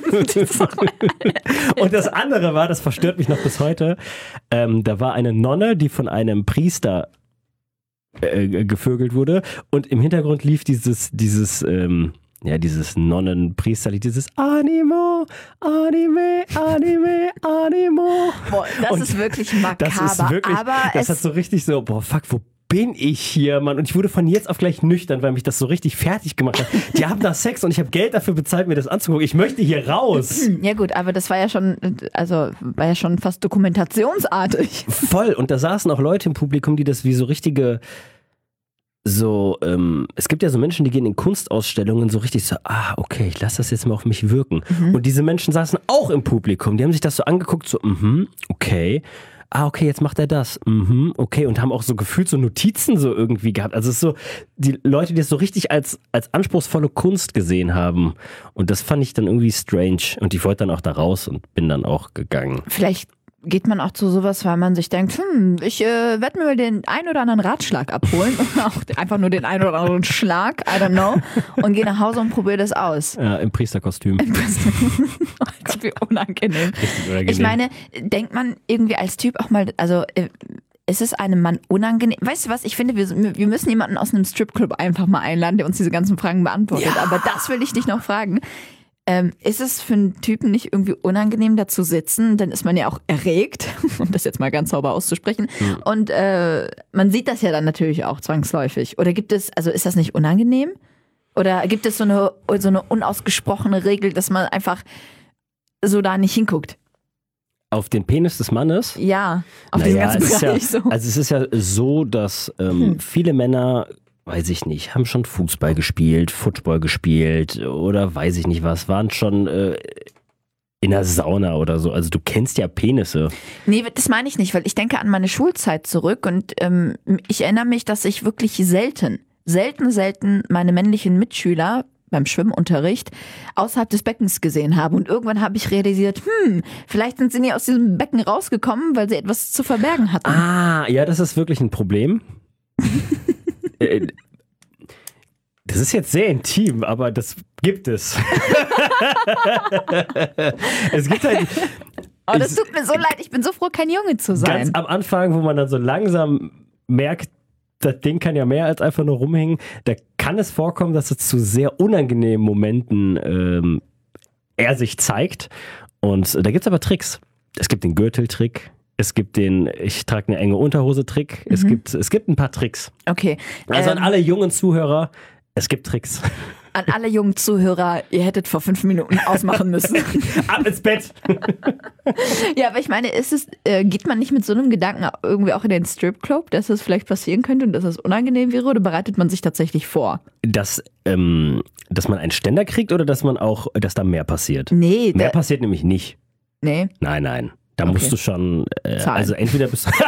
Und das andere war, das verstört mich noch bis heute, ähm, da war eine Nonne, die von einem Priester äh, gevögelt wurde und im Hintergrund lief dieses, dieses, ähm, ja, dieses Nonnenpriesterlied, dieses Animo, Anime, Anime, Animo. Boah, das Und ist wirklich makaber. Das ist wirklich, aber das es hat so richtig so, boah, fuck, wo bin ich hier, Mann? Und ich wurde von jetzt auf gleich nüchtern, weil mich das so richtig fertig gemacht hat. Die haben da Sex und ich habe Geld dafür bezahlt, mir das anzugucken. Ich möchte hier raus. Ja gut, aber das war ja schon, also war ja schon fast dokumentationsartig. Voll. Und da saßen auch Leute im Publikum, die das wie so richtige, so, ähm, es gibt ja so Menschen, die gehen in Kunstausstellungen so richtig so, ah, okay, ich lasse das jetzt mal auf mich wirken. Mhm. Und diese Menschen saßen auch im Publikum. Die haben sich das so angeguckt, so, mhm, okay. Ah, okay, jetzt macht er das. Mhm, okay. Und haben auch so gefühlt so Notizen so irgendwie gehabt. Also es ist so, die Leute, die es so richtig als, als anspruchsvolle Kunst gesehen haben. Und das fand ich dann irgendwie strange. Und ich wollte dann auch da raus und bin dann auch gegangen. Vielleicht geht man auch zu sowas, weil man sich denkt, hm, ich äh, werde mir mal den ein oder anderen Ratschlag abholen. Und auch einfach nur den ein oder anderen Schlag, I don't know. Und gehe nach Hause und probiere das aus. Ja, im Priesterkostüm. Oh Gott, wie unangenehm. Richtig unangenehm. Ich meine, denkt man irgendwie als Typ auch mal, also äh, ist es einem Mann unangenehm? Weißt du was, ich finde, wir, wir müssen jemanden aus einem Stripclub einfach mal einladen, der uns diese ganzen Fragen beantwortet. Ja. Aber das will ich dich noch fragen. Ähm, ist es für einen Typen nicht irgendwie unangenehm, da zu sitzen? Dann ist man ja auch erregt, um das jetzt mal ganz sauber auszusprechen. Mhm. Und äh, man sieht das ja dann natürlich auch zwangsläufig. Oder gibt es, also ist das nicht unangenehm? Oder gibt es so eine, so eine unausgesprochene Regel, dass man einfach so da nicht hinguckt? Auf den Penis des Mannes? Ja, auf naja, den ganzen Bereich ja, so. Also es ist ja so, dass ähm, hm. viele Männer, weiß ich nicht, haben schon Fußball gespielt, Football gespielt oder weiß ich nicht was, waren schon äh, in der Sauna oder so. Also du kennst ja Penisse. Nee, das meine ich nicht, weil ich denke an meine Schulzeit zurück und ähm, ich erinnere mich, dass ich wirklich selten, selten, selten meine männlichen Mitschüler beim Schwimmunterricht außerhalb des Beckens gesehen habe. Und irgendwann habe ich realisiert, hm, vielleicht sind sie nie aus diesem Becken rausgekommen, weil sie etwas zu verbergen hatten. Ah, ja, das ist wirklich ein Problem. Das ist jetzt sehr intim, aber das gibt es. Es gibt halt... Oh, das tut mir so leid, ich bin so froh, kein Junge zu sein. Ganz am Anfang, wo man dann so langsam merkt, das Ding kann ja mehr als einfach nur rumhängen. Da kann es vorkommen, dass es zu sehr unangenehmen Momenten ähm, er sich zeigt. Und da gibt es aber Tricks. Es gibt den Gürteltrick. Es gibt den, ich trage eine enge Unterhose-Trick. Mhm. Es gibt, es gibt ein paar Tricks. Okay. Also ähm, an alle jungen Zuhörer, es gibt Tricks. An alle jungen Zuhörer, ihr hättet vor fünf Minuten ausmachen müssen. Ab ins Bett! Ja, aber ich meine, ist es, äh, geht man nicht mit so einem Gedanken irgendwie auch in den Stripclub, dass das vielleicht passieren könnte und dass das unangenehm wäre, oder bereitet man sich tatsächlich vor? Dass, ähm, dass man einen Ständer kriegt oder dass man auch, dass da mehr passiert? Nee. Mehr passiert nämlich nicht. Nee? Nein, nein. Da okay. musst du schon, äh, also entweder bist du...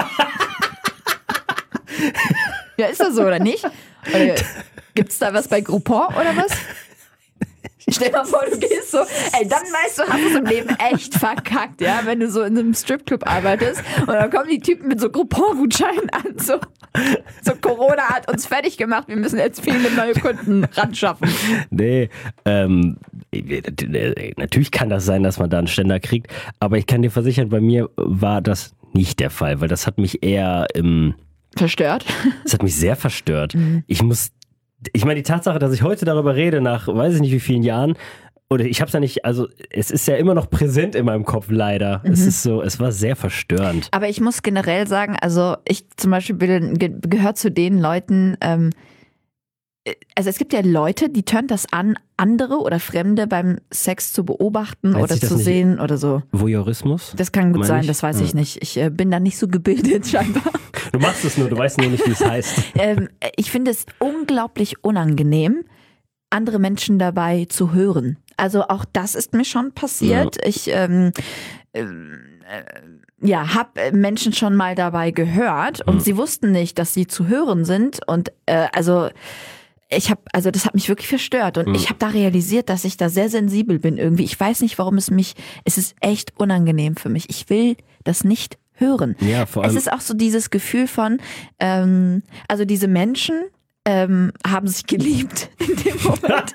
Ja, ist das so oder nicht? Oder gibt's da was bei Groupon oder was? Stell mal vor, du gehst so, ey, dann weißt du, hast du es im Leben echt verkackt, ja, wenn du so in einem Stripclub arbeitest und dann kommen die Typen mit so Groupon-Gutscheinen an, so, so Corona hat uns fertig gemacht, wir müssen jetzt viele neue Kunden ran schaffen. Nee, ähm, natürlich kann das sein, dass man da einen Ständer kriegt, aber ich kann dir versichern, bei mir war das nicht der Fall, weil das hat mich eher ähm, verstört. Das hat mich sehr verstört. Mhm. Ich muss Ich meine, die Tatsache, dass ich heute darüber rede, nach weiß ich nicht wie vielen Jahren, oder ich hab's ja nicht, also es ist ja immer noch präsent in meinem Kopf, leider. Mhm. Es ist so, es war sehr verstörend. Aber ich muss generell sagen, also ich zum Beispiel bin, ge- gehört zu den Leuten, ähm, also es gibt ja Leute, die turnt das an, andere oder Fremde beim Sex zu beobachten Weiß oder ich das zu nicht? sehen oder so. Voyeurismus? Das kann gut Meine sein, ich? das weiß Ja. ich nicht. Ich äh, bin da nicht so gebildet scheinbar. Du machst es nur, du weißt nur nicht, wie es heißt. ähm, ich finde es unglaublich unangenehm, andere Menschen dabei zu hören. Also auch das ist mir schon passiert. Ja. Ich ähm, äh, ja, habe Menschen schon mal dabei gehört und mhm. sie wussten nicht, dass sie zu hören sind. Und äh, also ich habe, also das hat mich wirklich verstört und mhm. ich habe da realisiert, dass ich da sehr sensibel bin irgendwie. Ich weiß nicht, warum es mich, es ist echt unangenehm für mich. Ich will das nicht hören. Ja, vor allem. Es ist auch so dieses Gefühl von, ähm, also diese Menschen ähm, haben sich geliebt in dem Moment.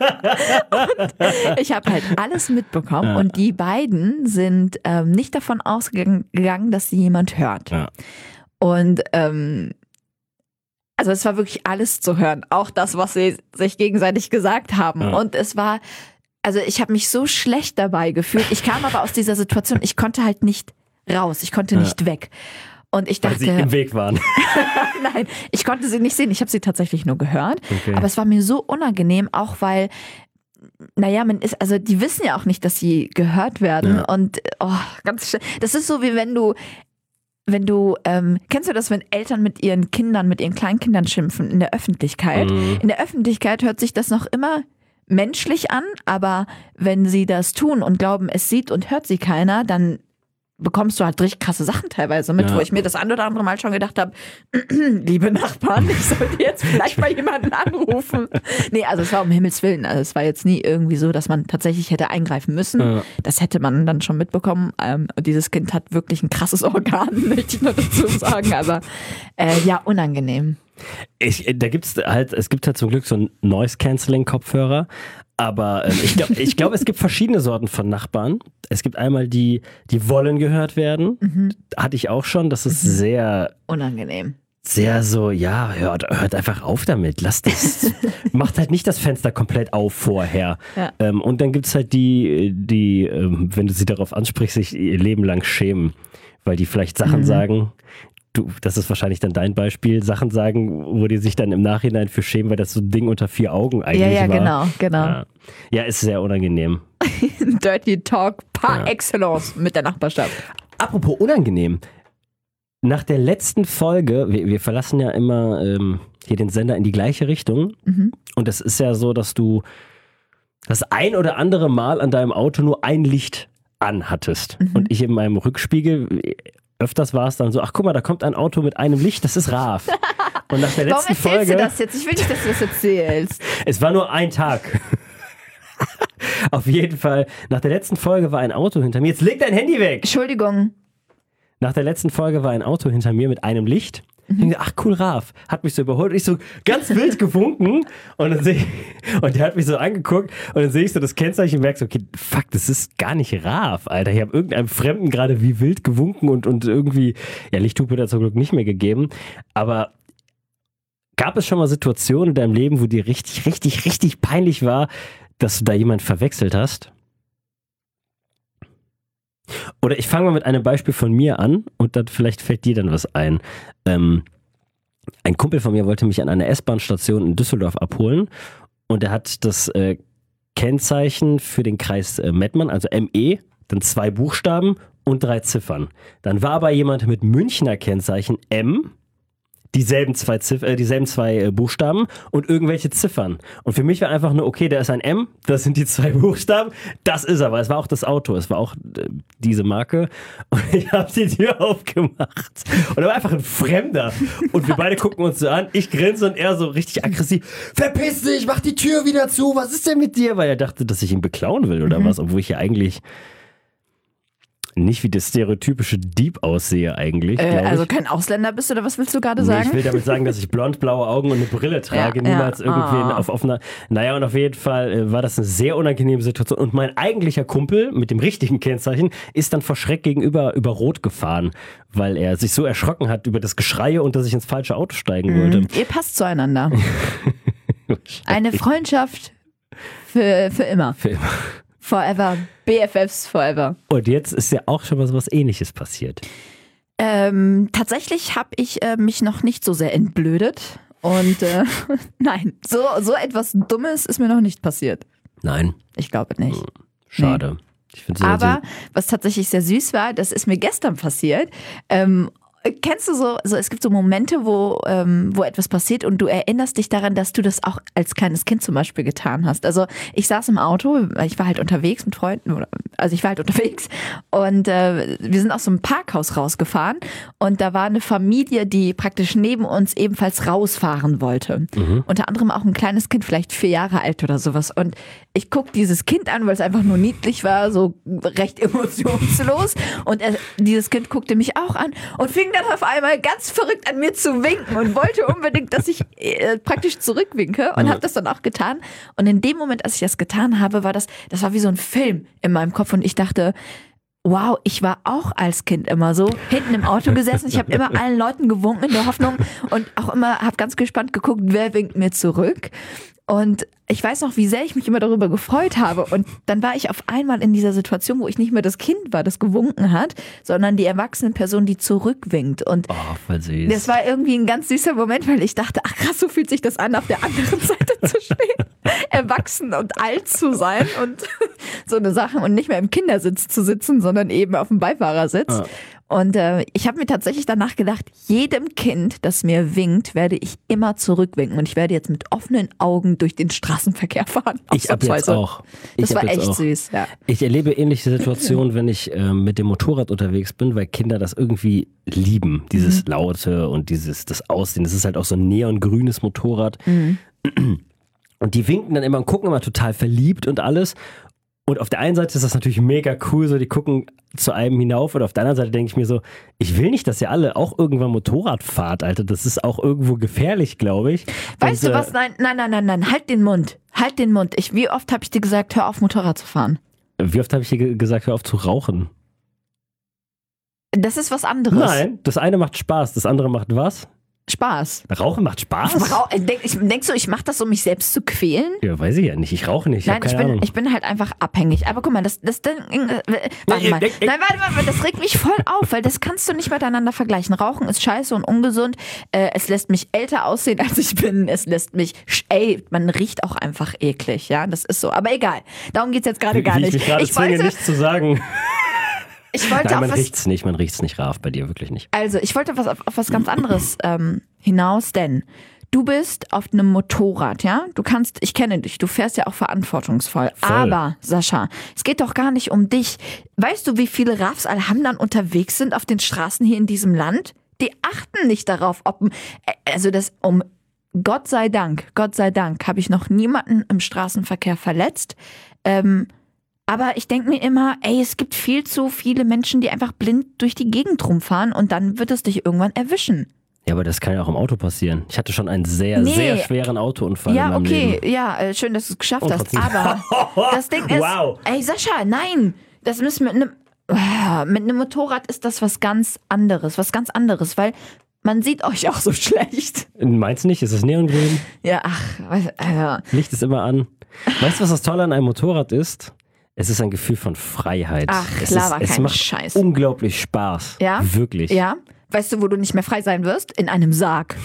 Und ich habe halt alles mitbekommen ja. und die beiden sind ähm, nicht davon ausgegangen, dass sie jemand hört. Ja. Und ähm, also es war wirklich alles zu hören, auch das, was sie sich gegenseitig gesagt haben. Ja. Und es war, also ich habe mich so schlecht dabei gefühlt. Ich kam aber aus dieser Situation, ich konnte halt nicht raus, ich konnte nicht ja. weg. Und ich dachte, weil sie im Weg waren. Nein, ich konnte sie nicht sehen, ich habe sie tatsächlich nur gehört. Okay. Aber es war mir so unangenehm, auch weil, naja, man ist, also die wissen ja auch nicht, dass sie gehört werden. Ja. Und oh, ganz schön. Das ist so, wie wenn du Wenn du, ähm, kennst du das, wenn Eltern mit ihren Kindern, mit ihren Kleinkindern schimpfen in der Öffentlichkeit? Mhm. In der Öffentlichkeit hört sich das noch immer menschlich an, aber wenn sie das tun und glauben, es sieht und hört sie keiner, dann bekommst du halt richtig krasse Sachen teilweise mit, ja. wo ich mir das ein oder andere Mal schon gedacht habe, liebe Nachbarn, ich sollte jetzt vielleicht mal jemanden anrufen. Nee, also es war um Himmels Willen. Also es war jetzt nie irgendwie so, dass man tatsächlich hätte eingreifen müssen. Ja. Das hätte man dann schon mitbekommen. Ähm, und dieses Kind hat wirklich ein krasses Organ, möchte ich nur dazu sagen. Aber äh, ja, unangenehm. Ich, da gibt's halt, es gibt halt zum Glück so einen Noise-Canceling-Kopfhörer. Aber ähm, ich glaube, ich glaub, es gibt verschiedene Sorten von Nachbarn. Es gibt einmal die, die wollen gehört werden. Mhm. Hatte ich auch schon. Das ist mhm. sehr unangenehm. sehr so, ja, hört, hört einfach auf damit, lasst das, macht halt nicht das Fenster komplett auf vorher. Ja. Ähm, und dann gibt es halt die, die ähm, wenn du sie darauf ansprichst, sich ihr Leben lang schämen, weil die vielleicht Sachen Mhm. sagen, du, das ist wahrscheinlich dann dein Beispiel, Sachen sagen, wo die sich dann im Nachhinein für schämen, weil das so ein Ding unter vier Augen eigentlich Ja, ja, war. genau, genau. Ja. ja, ist sehr unangenehm. Dirty Talk par Ja. excellence mit der Nachbarschaft. Apropos unangenehm. Nach der letzten Folge, wir, wir verlassen ja immer ähm, hier den Sender in die gleiche Richtung. Mhm. Und es ist ja so, dass du das ein oder andere Mal an deinem Auto nur ein Licht anhattest. Mhm. Und ich in meinem Rückspiegel, öfters war es dann so, ach guck mal, da kommt ein Auto mit einem Licht, das ist Raf. Und nach der Warum letzten erzählst Folge, du das jetzt? Ich will nicht, dass du das erzählst. es war nur ein Tag. Auf jeden Fall, nach der letzten Folge war ein Auto hinter mir. Jetzt leg dein Handy weg! Entschuldigung. Nach der letzten Folge war ein Auto hinter mir mit einem Licht. Ich dachte, ach cool, Raf, hat mich so überholt. Und ich so ganz wild gewunken und dann sehe ich, und der hat mich so angeguckt und dann sehe ich so das Kennzeichen und merke so, okay, fuck, das ist gar nicht Raf, Alter. Ich habe irgendeinem Fremden gerade wie wild gewunken und, und irgendwie, ja, Lichthupe hat zum Glück nicht mehr gegeben. Aber gab es schon mal Situationen in deinem Leben, wo dir richtig, richtig, richtig peinlich war, dass du da jemand verwechselt hast? Oder ich fange mal mit einem Beispiel von mir an und dann vielleicht fällt dir dann was ein. Ähm, ein Kumpel von mir wollte mich an einer S-Bahn-Station in Düsseldorf abholen und er hat das äh, Kennzeichen für den Kreis äh, Mettmann, also M E, dann zwei Buchstaben und drei Ziffern. Dann war aber jemand mit Münchner Kennzeichen M, dieselben zwei, Ziff- äh, dieselben zwei äh, Buchstaben und irgendwelche Ziffern. Und für mich war einfach nur, okay, da ist ein M, das sind die zwei Buchstaben, das ist aber, es war auch das Auto, es war auch äh, diese Marke und ich habe die Tür aufgemacht und da war einfach ein Fremder und wir beide gucken uns so an, ich grinse und er so richtig aggressiv, verpiss dich, mach die Tür wieder zu, was ist denn mit dir? Weil er dachte, dass ich ihn beklauen will oder mhm. was, obwohl ich ja eigentlich nicht wie das stereotypische Dieb aussehe eigentlich. Äh, also ich. kein Ausländer bist du, oder was willst du gerade Nee, sagen? ich will damit sagen, dass ich blond, blaue Augen und eine Brille trage. Ja, Niemals ja. irgendwie Oh. auf offener... Naja, und auf jeden Fall äh, war das eine sehr unangenehme Situation. Und mein eigentlicher Kumpel mit dem richtigen Kennzeichen ist dann vor Schreck gegenüber über Rot gefahren, weil er sich so erschrocken hat über das Geschrei und dass ich ins falsche Auto steigen Mhm. wollte. Ihr passt zueinander. Eine Freundschaft für, für immer. Für immer. Forever. B F Fs forever. Und jetzt ist ja auch schon mal so was Ähnliches passiert. Ähm, tatsächlich habe ich äh, mich noch nicht so sehr entblödet. Und äh, nein, so, so etwas Dummes ist mir noch nicht passiert. Nein. Ich glaube nicht. Schade. Nee. Ich find's sehr Aber was tatsächlich sehr süß war, das ist mir gestern passiert. Ähm, Kennst du so, so, es gibt so Momente, wo, ähm, wo etwas passiert und du erinnerst dich daran, dass du das auch als kleines Kind zum Beispiel getan hast. Also ich saß im Auto, ich war halt unterwegs mit Freunden, oder, also ich war halt unterwegs und äh, wir sind aus so einem Parkhaus rausgefahren und da war eine Familie, die praktisch neben uns ebenfalls rausfahren wollte. Mhm. Unter anderem auch ein kleines Kind, vielleicht vier Jahre alt oder sowas. Und ich guck dieses Kind an, weil es einfach nur niedlich war, so recht emotionslos. Und er, dieses Kind guckte mich auch an und fing dann auf einmal ganz verrückt an mir zu winken und wollte unbedingt, dass ich äh, praktisch zurückwinke und habe das dann auch getan. Und in dem Moment, als ich das getan habe, war das, das war wie so ein Film in meinem Kopf und ich dachte, wow, ich war auch als Kind immer so hinten im Auto gesessen. Ich habe immer allen Leuten gewunken in der Hoffnung und auch immer habe ganz gespannt geguckt, wer winkt mir zurück. Und ich weiß noch, wie sehr ich mich immer darüber gefreut habe. Und dann war ich auf einmal in dieser Situation, wo ich nicht mehr das Kind war, das gewunken hat, sondern die erwachsene Person, die zurückwinkt. Und oh, voll süß. Das war irgendwie ein ganz süßer Moment, weil ich dachte, ach krass, so fühlt sich das an, auf der anderen Seite zu stehen. Erwachsen und alt zu sein und so eine Sache und nicht mehr im Kindersitz zu sitzen, sondern eben auf dem Beifahrersitz. Ah. Und äh, ich habe mir tatsächlich danach gedacht, jedem Kind, das mir winkt, werde ich immer zurückwinken. Und ich werde jetzt mit offenen Augen durch den Straßenverkehr fahren. Ich ab jetzt auch. Ich das war echt auch. süß. Ja. Ich erlebe ähnliche Situationen, wenn ich äh, mit dem Motorrad unterwegs bin, weil Kinder das irgendwie lieben. Dieses mhm. Laute und dieses das Aussehen. Das ist halt auch so ein neongrünes Motorrad. Mhm. Und die winken dann immer und gucken immer total verliebt und alles. Und auf der einen Seite ist das natürlich mega cool, so die gucken zu einem hinauf und auf der anderen Seite denke ich mir so, ich will nicht, dass ihr alle auch irgendwann Motorrad fahrt, Alter, das ist auch irgendwo gefährlich, glaube ich. Weißt und, du was, nein, nein, nein, nein, nein, halt den Mund, halt den Mund. Ich, wie oft habe ich dir gesagt, hör auf Motorrad zu fahren? Wie oft habe ich dir gesagt, hör auf zu rauchen? Das ist was anderes. Nein, das eine macht Spaß, das andere macht was? Spaß. Rauchen macht Spaß? Rauch, denk, ich, denkst du, ich mache das, um mich selbst zu quälen? Ja, weiß ich ja nicht. Ich rauche nicht. Ich Nein, hab keine ich, bin, Ahnung. ich bin halt einfach abhängig. Aber guck mal, das, das, das äh, warte mal. Nein, warte mal, das regt mich voll auf, weil das kannst du nicht miteinander vergleichen. Rauchen ist scheiße und ungesund. Äh, es lässt mich älter aussehen, als ich bin. Es lässt mich, ey, man riecht auch einfach eklig, ja, das ist so. Aber egal, darum geht's jetzt gerade gar Wie nicht. ich mich gerade Ich zwinge, wollte, nichts zu sagen. ich wollte Nein, auf man was, riecht's nicht. Man riecht's nicht, Raf, bei dir wirklich nicht. also ich wollte was, auf, auf was ganz anderes ähm, hinaus, denn du bist auf einem Motorrad, ja? Du kannst, ich kenne dich, du fährst ja auch verantwortungsvoll. Voll. Aber, Sascha, es geht doch gar nicht um dich. Weißt du, wie viele Rafs Alhamdan unterwegs sind auf den Straßen hier in diesem Land? Die achten nicht darauf, ob, also das, um Gott sei Dank, Gott sei Dank, habe ich noch niemanden im Straßenverkehr verletzt. Ähm, aber ich denke mir immer, ey, es gibt viel zu viele Menschen, die einfach blind durch die Gegend rumfahren und dann wird es dich irgendwann erwischen. Ja, aber das kann ja auch im Auto passieren. Ich hatte schon einen sehr, Nee. sehr schweren Autounfall in Ja, meinem okay, Leben. ja, äh, schön, dass du es geschafft Und hast. trotzdem- Aber das Ding ist, Wow. ey Sascha, nein, das müssen mit einem mit einem Motorrad ist das was ganz anderes, was ganz anderes, weil man sieht euch auch so schlecht. Meinst du nicht? Ist es neongrün? Ja, ach, weiß- äh, Licht ist immer an. Weißt du, was das Tolle an einem Motorrad ist? Es ist ein Gefühl von Freiheit. Ach, es klar, ist, war es kein macht Scheiß. unglaublich Spaß. Ja? Wirklich. ja, weißt du, wo du nicht mehr frei sein wirst? In einem Sarg.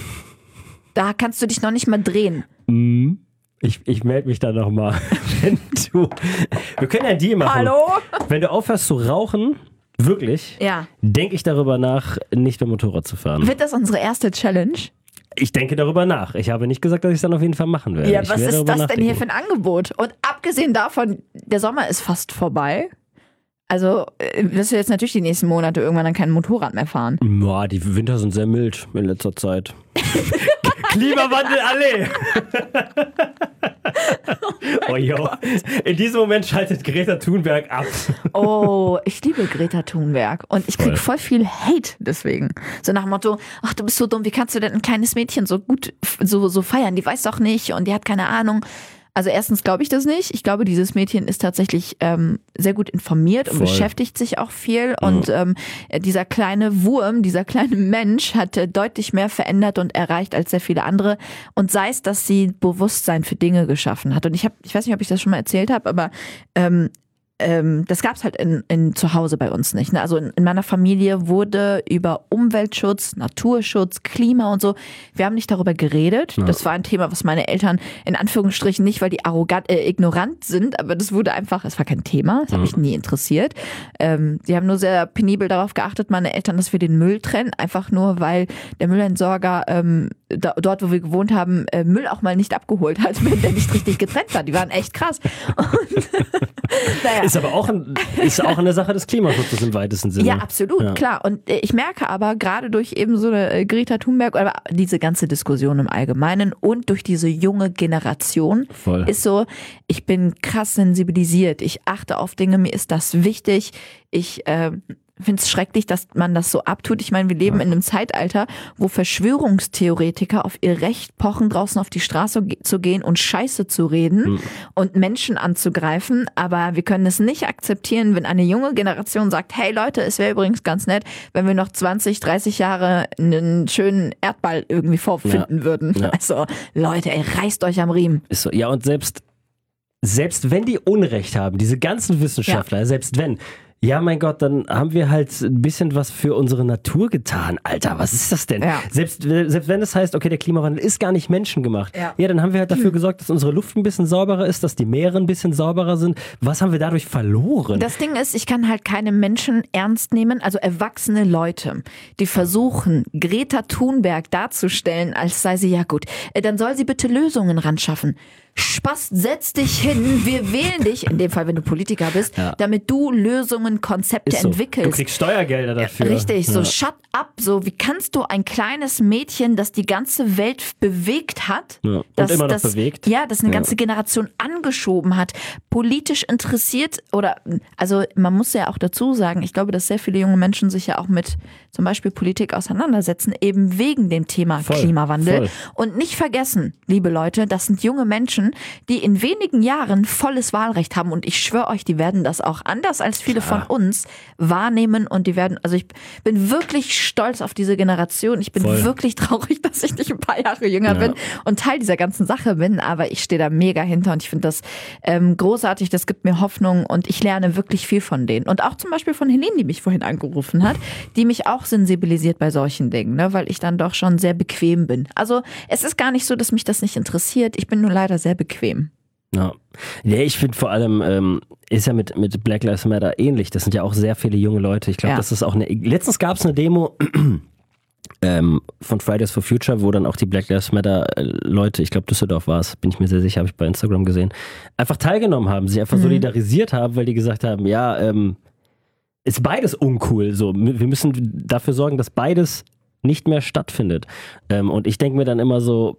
Da kannst du dich noch nicht mal drehen. Mhm. Ich, ich melde mich da nochmal. Wenn du. Wir können ja einen Deal machen. Hallo? Wenn du aufhörst zu rauchen, wirklich, Ja. denke ich darüber nach, nicht mehr Motorrad zu fahren. Wird das unsere erste Challenge? Ich denke darüber nach. Ich habe nicht gesagt, dass ich es dann auf jeden Fall machen werde. Ja, ich was werde ist darüber das denn hier nachdenken. für ein Angebot? Und abgesehen davon, der Sommer ist fast vorbei. Also äh, wirst du jetzt natürlich die nächsten Monate irgendwann dann kein Motorrad mehr fahren. Boah, die Winter sind sehr mild in letzter Zeit. Klimawandel alle! Oh, jo. In diesem Moment schaltet Greta Thunberg ab. Oh, ich liebe Greta Thunberg. Und ich krieg Voll. voll viel Hate deswegen. So nach dem Motto, ach, du bist so dumm, wie kannst du denn ein kleines Mädchen so gut f- so, so feiern? Die weiß doch nicht und die hat keine Ahnung. Also erstens glaube ich das nicht. Ich glaube, dieses Mädchen ist tatsächlich ähm, sehr gut informiert und Voll. beschäftigt sich auch viel. Und ähm, dieser kleine Wurm, dieser kleine Mensch hat äh, deutlich mehr verändert und erreicht als sehr viele andere. Und sei es, dass sie Bewusstsein für Dinge geschaffen hat. Und ich habe, ich weiß nicht, ob ich das schon mal erzählt habe, aber ähm, ähm, das gab es halt in, in zu Hause bei uns nicht. Ne? Also in, in meiner Familie wurde über Umweltschutz, Naturschutz, Klima und so, wir haben nicht darüber geredet. Ja. Das war ein Thema, was meine Eltern in Anführungsstrichen nicht, weil die arrogant, äh, ignorant sind, aber das wurde einfach, es war kein Thema, das hat mich nie interessiert. Ähm, die haben nur sehr penibel darauf geachtet, meine Eltern, dass wir den Müll trennen, einfach nur, weil der Müllentsorger ähm, da, dort, wo wir gewohnt haben, äh, Müll auch mal nicht abgeholt hat, wenn der nicht richtig getrennt war. Die waren echt krass. Und, naja. Ist aber auch, ein, ist auch eine Sache des Klimaschutzes im weitesten Sinne. Ja, absolut, Ja. klar. Und äh, ich merke aber gerade durch eben so eine äh, Greta Thunberg, aber diese ganze Diskussion im Allgemeinen und durch diese junge Generation Voll. ist so, ich bin krass sensibilisiert. Ich achte auf Dinge, mir ist das wichtig. Ich äh, finde es schrecklich, dass man das so abtut. Ich meine, wir leben in einem Zeitalter, wo Verschwörungstheoretiker auf ihr Recht pochen, draußen auf die Straße ge- zu gehen und Scheiße zu reden Mhm. und Menschen anzugreifen. Aber wir können es nicht akzeptieren, wenn eine junge Generation sagt, hey Leute, es wäre übrigens ganz nett, wenn wir noch zwanzig, dreißig Jahre einen schönen Erdball irgendwie vorfinden würden. Ja. Also Leute, ey, reißt euch am Riemen. Ist so. Ja, und selbst, selbst wenn die Unrecht haben, diese ganzen Wissenschaftler, selbst wenn, ja, mein Gott, dann haben wir halt ein bisschen was für unsere Natur getan. Alter, was ist das denn? Ja. Selbst, selbst wenn es heißt, okay, der Klimawandel ist gar nicht menschengemacht. Ja. Ja, dann haben wir halt dafür gesorgt, dass unsere Luft ein bisschen sauberer ist, dass die Meere ein bisschen sauberer sind. Was haben wir dadurch verloren? Das Ding ist, ich kann halt keine Menschen ernst nehmen, also erwachsene Leute, die versuchen, Greta Thunberg darzustellen, als sei sie ja gut. Äh, Dann soll sie bitte Lösungen ran schaffen. Spast, setz dich hin, wir wählen dich, in dem Fall, wenn du Politiker bist, Ja. damit du Lösungen, Konzepte Ist so. entwickelst. Du kriegst Steuergelder dafür. Richtig, so Ja. shut up, so wie kannst du ein kleines Mädchen, das die ganze Welt bewegt hat, Ja. Und das, immer noch das, bewegt. ja, das eine Ja. ganze Generation angeschoben hat, politisch interessiert oder, also man muss ja auch dazu sagen, ich glaube, dass sehr viele junge Menschen sich ja auch mit zum Beispiel Politik auseinandersetzen, eben wegen dem Thema Voll, Klimawandel. voll. Und nicht vergessen, liebe Leute, das sind junge Menschen, die in wenigen Jahren volles Wahlrecht haben und ich schwöre euch, die werden das auch anders als viele von von uns wahrnehmen und die werden, also ich bin wirklich stolz auf diese Generation. Ich bin Voll. wirklich traurig, dass ich nicht ein paar Jahre jünger Ja. bin und Teil dieser ganzen Sache bin, aber ich stehe da mega hinter und ich finde das ähm, großartig, das gibt mir Hoffnung und ich lerne wirklich viel von denen. Und auch zum Beispiel von Helene, die mich vorhin angerufen hat, die mich auch sensibilisiert bei solchen Dingen, ne, weil ich dann doch schon sehr bequem bin. Also es ist gar nicht so, dass mich das nicht interessiert, ich bin nur leider sehr bequem. Ja, ja ich finde vor allem, ähm, ist ja mit, mit Black Lives Matter ähnlich. Das sind ja auch sehr viele junge Leute. Ich glaube, Ja. das ist auch eine. Letztens gab es eine Demo ähm, von Fridays for Future, wo dann auch die Black Lives Matter äh, Leute, ich glaube Düsseldorf war es, bin ich mir sehr sicher, habe ich bei Instagram gesehen, einfach teilgenommen haben, sich einfach Mhm. solidarisiert haben, weil die gesagt haben, ja, ähm, ist beides uncool. So, wir müssen dafür sorgen, dass beides nicht mehr stattfindet. Ähm, und ich denke mir dann immer so,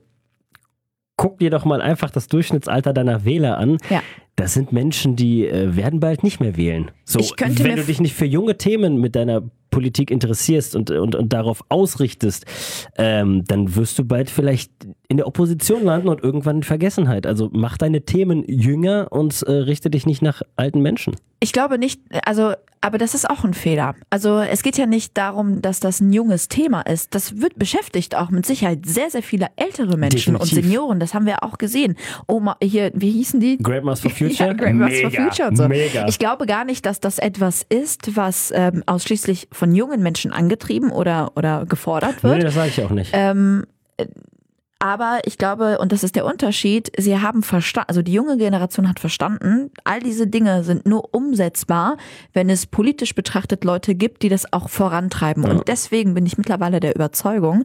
guck dir doch mal einfach das Durchschnittsalter deiner Wähler an. Ja. Das sind Menschen, die äh, werden bald nicht mehr wählen. So, Ich könnte wenn mir du dich nicht für junge Themen mit deiner Politik interessierst und, und, und darauf ausrichtest, ähm, dann wirst du bald vielleicht in der Opposition landen und irgendwann in Vergessenheit. Also mach deine Themen jünger und äh, richte dich nicht nach alten Menschen. Ich glaube nicht, also, aber das ist auch ein Fehler. Also es geht ja nicht darum, dass das ein junges Thema ist. Das wird beschäftigt auch mit Sicherheit sehr, sehr viele ältere Menschen Definitiv. und Senioren. Das haben wir auch gesehen. Oma, hier, wie hießen die? Great Mass for Future? Ja, Great Mass for Mega, Future und so. mega. Ich glaube gar nicht, dass das etwas ist, was ähm, ausschließlich von jungen Menschen angetrieben oder, oder gefordert wird. Nee, das sage ich auch nicht. Ähm, aber ich glaube, und das ist der Unterschied, sie haben verstanden, also die junge Generation hat verstanden, all diese Dinge sind nur umsetzbar, wenn es politisch betrachtet Leute gibt, die das auch vorantreiben. Ja. Und deswegen bin ich mittlerweile der Überzeugung,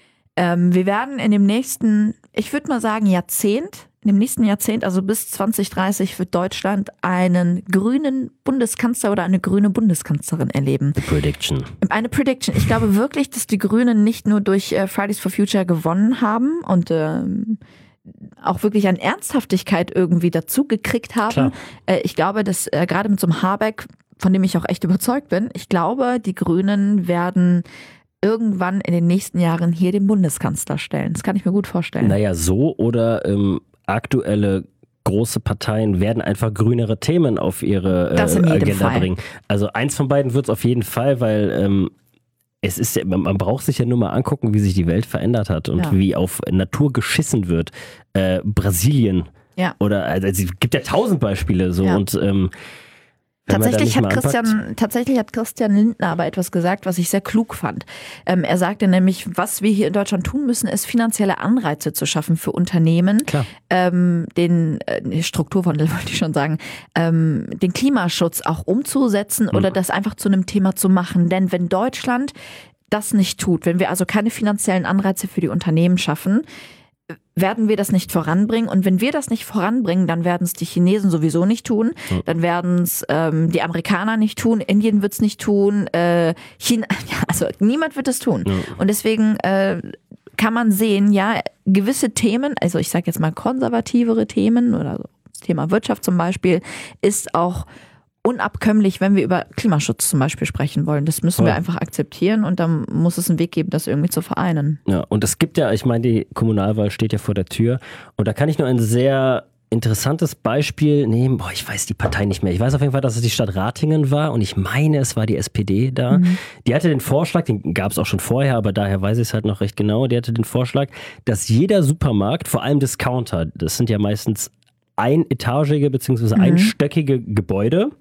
ähm, wir werden in dem nächsten, ich würde mal sagen Jahrzehnt, in dem nächsten Jahrzehnt, also bis zwanzig dreißig, wird Deutschland einen grünen Bundeskanzler oder eine grüne Bundeskanzlerin erleben. The Prediction. Eine Prediction. Ich glaube wirklich, dass die Grünen nicht nur durch äh, Fridays for Future gewonnen haben und ähm, auch wirklich an Ernsthaftigkeit irgendwie dazu gekriegt haben. Äh, ich glaube, dass äh, gerade mit so einem Habeck, von dem ich auch echt überzeugt bin, ich glaube, die Grünen werden irgendwann in den nächsten Jahren hier den Bundeskanzler stellen. Das kann ich mir gut vorstellen. Naja, so oder ähm, aktuelle große Parteien werden einfach grünere Themen auf ihre äh, Das in jedem Agenda Fall. bringen. Also eins von beiden wird es auf jeden Fall, weil ähm, es ist ja, man braucht sich ja nur mal angucken, wie sich die Welt verändert hat und Ja. wie auf Natur geschissen wird. Äh, Brasilien Ja. oder also es gibt ja tausend Beispiele so Ja. und ähm, wenn man da Tatsächlich nicht hat, mal anpackt- Christian, tatsächlich hat Christian Lindner aber etwas gesagt, was ich sehr klug fand. Ähm, er sagte nämlich, was wir hier in Deutschland tun müssen, ist finanzielle Anreize zu schaffen für Unternehmen, Klar. ähm, den äh, Strukturwandel wollte ich schon sagen, ähm, den Klimaschutz auch umzusetzen oder das einfach zu einem Thema zu machen. Denn wenn Deutschland das nicht tut, wenn wir also keine finanziellen Anreize für die Unternehmen schaffen, werden wir das nicht voranbringen. Und wenn wir das nicht voranbringen, dann werden es die Chinesen sowieso nicht tun. Dann werden es ähm, die Amerikaner nicht tun. Indien wird es nicht tun. Äh, China, ja, also niemand wird es tun. Ja. Und deswegen äh, kann man sehen, ja, gewisse Themen, also ich sage jetzt mal konservativere Themen oder so, das Thema Wirtschaft zum Beispiel, ist auch unabkömmlich, wenn wir über Klimaschutz zum Beispiel sprechen wollen. Das müssen Voll. wir einfach akzeptieren und dann muss es einen Weg geben, das irgendwie zu vereinen. Ja, und es gibt ja, ich meine, die Kommunalwahl steht ja vor der Tür und da kann ich nur ein sehr interessantes Beispiel nehmen. Boah, ich weiß die Partei nicht mehr. Ich weiß auf jeden Fall, dass es die Stadt Ratingen war und ich meine, es war die S P D da. Mhm. Die hatte den Vorschlag, den gab es auch schon vorher, aber daher weiß ich es halt noch recht genau, die hatte den Vorschlag, dass jeder Supermarkt, vor allem Discounter, das sind ja meistens einetagige bzw. Mhm. einstöckige Gebäude,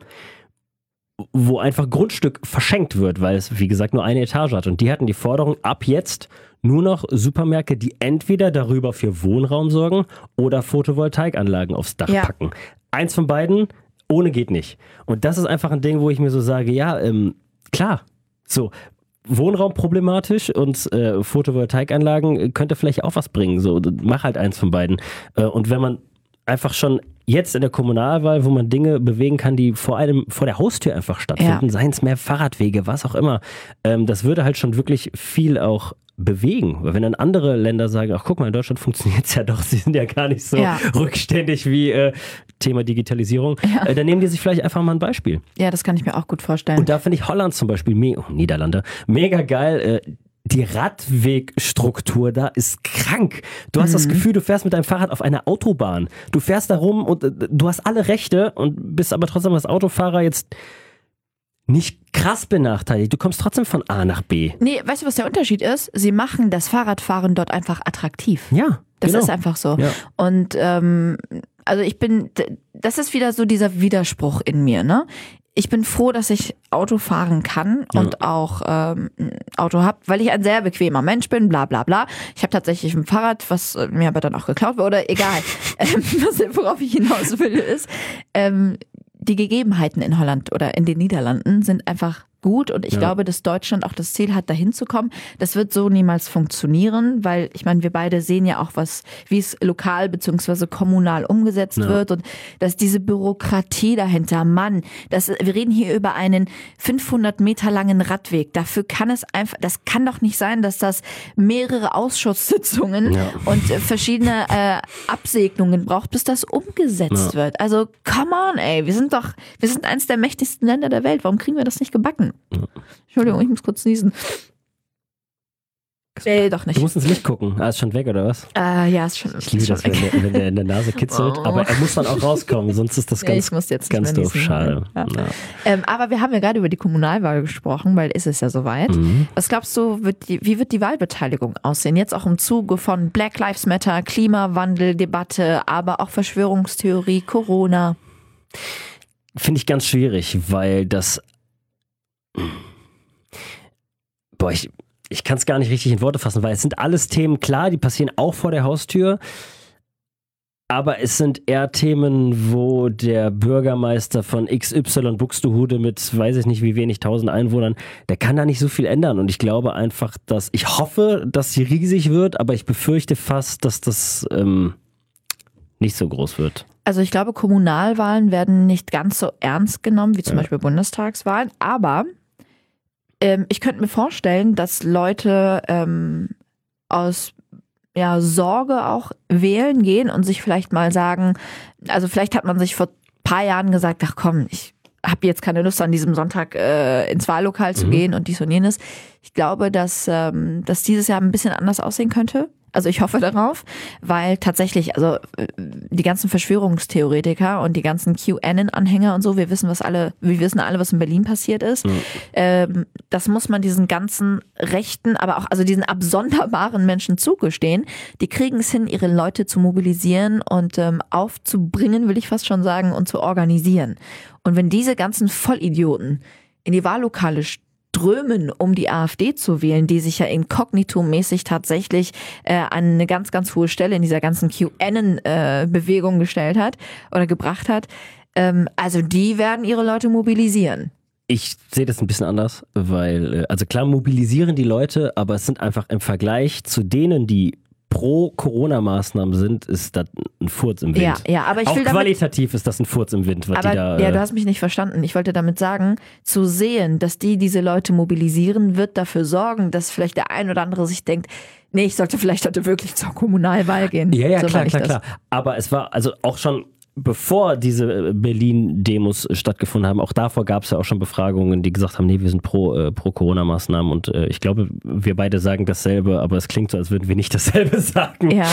wo einfach Grundstück verschenkt wird, weil es, wie gesagt, nur eine Etage hat. Und die hatten die Forderung, ab jetzt nur noch Supermärkte, die entweder darüber für Wohnraum sorgen oder Photovoltaikanlagen aufs Dach Ja. packen. Eins von beiden, ohne geht nicht. Und das ist einfach ein Ding, wo ich mir so sage, ja, ähm, klar, so, Wohnraum problematisch und äh, Photovoltaikanlagen könnte vielleicht auch was bringen. So, mach halt eins von beiden. Äh, und wenn man einfach schon jetzt in der Kommunalwahl, wo man Dinge bewegen kann, die vor einem, vor der Haustür einfach stattfinden, Ja. seien es mehr Fahrradwege, was auch immer, ähm, das würde halt schon wirklich viel auch bewegen. Weil wenn dann andere Länder sagen, ach guck mal, in Deutschland funktioniert es ja doch, sie sind ja gar nicht so Ja. rückständig wie äh, Thema Digitalisierung, Ja. äh, dann nehmen die sich vielleicht einfach mal ein Beispiel. Ja, das kann ich mir auch gut vorstellen. Und da finde ich Holland zum Beispiel, me- oh, Niederlande, mega geil. Äh, die Radwegstruktur da ist krank. Du hast das Gefühl, du fährst mit deinem Fahrrad auf einer Autobahn. Du fährst da rum und äh, du hast alle Rechte und bist aber trotzdem als Autofahrer jetzt nicht krass benachteiligt. Du kommst trotzdem von A nach B. Nee, weißt du, was der Unterschied ist? Sie machen das Fahrradfahren dort einfach attraktiv. Ja, Das genau. ist einfach so. Ja. Und ähm, also ich bin, das ist wieder so dieser Widerspruch in mir, ne? Ich bin froh, dass ich Auto fahren kann und Ja. auch ähm, ein Auto habe, weil ich ein sehr bequemer Mensch bin, bla bla bla. Ich habe tatsächlich ein Fahrrad, was äh, mir aber dann auch geklaut wurde, oder egal. ähm, was, worauf ich hinaus will, ist, ähm, die Gegebenheiten in Holland oder in den Niederlanden sind einfach gut und ich Ja. glaube, dass Deutschland auch das Ziel hat, dahin zu kommen. Das wird so niemals funktionieren, weil ich meine, wir beide sehen ja auch, was, wie es lokal beziehungsweise kommunal umgesetzt Ja. wird und dass diese Bürokratie dahinter, Mann, das, wir reden hier über einen fünfhundert Meter langen Radweg. Dafür kann es einfach, das kann doch nicht sein, dass das mehrere Ausschusssitzungen Ja. und äh, verschiedene äh, Absegnungen braucht, bis das umgesetzt Ja. wird. Also, come on, ey, wir sind doch, wir sind eins der mächtigsten Länder der Welt. Warum kriegen wir das nicht gebacken? Entschuldigung, ich muss kurz niesen. Nee, doch nicht. Du musst ins Licht gucken. Ah, ist schon weg, oder was? Äh, ja, ist schon, Ich liebe ist schon das, wenn weg. der, wenn der in der Nase kitzelt. Oh. Aber er muss dann auch rauskommen, sonst ist das Nee, ganz, ich muss jetzt nicht ganz mehr doof. niesen. Schade. Ja. Ja. Ähm, aber wir haben ja gerade über die Kommunalwahl gesprochen, weil ist es ja soweit. Mhm. Was glaubst du, wird die, wie wird die Wahlbeteiligung aussehen? Jetzt auch im Zuge von Black Lives Matter, Klimawandel, Debatte, aber auch Verschwörungstheorie, Corona. Finde ich ganz schwierig, weil das. Boah, ich, ich kann es gar nicht richtig in Worte fassen, weil es sind alles Themen, klar, die passieren auch vor der Haustür. Aber es sind eher Themen, wo der Bürgermeister von X Y Buxtehude mit weiß ich nicht wie wenig tausend Einwohnern, der kann da nicht so viel ändern. Und ich glaube einfach, dass ich hoffe, dass sie riesig wird, aber ich befürchte fast, dass das ähm, nicht so groß wird. Also ich glaube, Kommunalwahlen werden nicht ganz so ernst genommen wie zum Ja. Beispiel Bundestagswahlen, aber ähm, ich könnte mir vorstellen, dass Leute ähm, aus ja, Sorge auch wählen gehen und sich vielleicht mal sagen, also vielleicht hat man sich vor ein paar Jahren gesagt, ach komm, ich habe jetzt keine Lust an diesem Sonntag äh, ins Wahllokal zu Mhm. gehen und dies und jenes. Ich glaube, dass, ähm, dass dieses Jahr ein bisschen anders aussehen könnte. Also ich hoffe darauf, weil tatsächlich, also äh, die ganzen Verschwörungstheoretiker und die ganzen QAnon-Anhänger und so, wir wissen, was alle, wir wissen alle, was in Berlin passiert ist. Mhm. Ähm, das muss man diesen ganzen Rechten, aber auch also diesen absonderbaren Menschen zugestehen. Die kriegen es hin, ihre Leute zu mobilisieren und ähm, aufzubringen, will ich fast schon sagen, und zu organisieren. Und wenn diese ganzen Vollidioten in die Wahllokale strömen, um die AfD zu wählen, die sich ja inkognito-mäßig tatsächlich äh, an eine ganz, ganz hohe Stelle in dieser ganzen QAnon-Bewegung gestellt hat oder gebracht hat, ähm, also die werden ihre Leute mobilisieren. Ich sehe das ein bisschen anders, weil, äh, also klar mobilisieren die Leute, aber es sind einfach im Vergleich zu denen, die pro Corona-Maßnahmen sind, ist das ein Furz im Wind. Ja, ja, aber ich Auch will damit, qualitativ ist das ein Furz im Wind, was aber die da... ja, äh, du hast mich nicht verstanden. Ich wollte damit sagen, zu sehen, dass die diese Leute mobilisieren, wird dafür sorgen, dass vielleicht der ein oder andere sich denkt, nee, ich sollte vielleicht heute wirklich zur Kommunalwahl gehen. Ja, ja, So klar, meine ich klar, das. klar. Aber es war also auch schon, bevor diese Berlin-Demos stattgefunden haben, auch davor gab es ja auch schon Befragungen, die gesagt haben, nee, wir sind pro, äh, pro Corona-Maßnahmen und äh, ich glaube, wir beide sagen dasselbe, aber es klingt so, als würden wir nicht dasselbe sagen. Ja,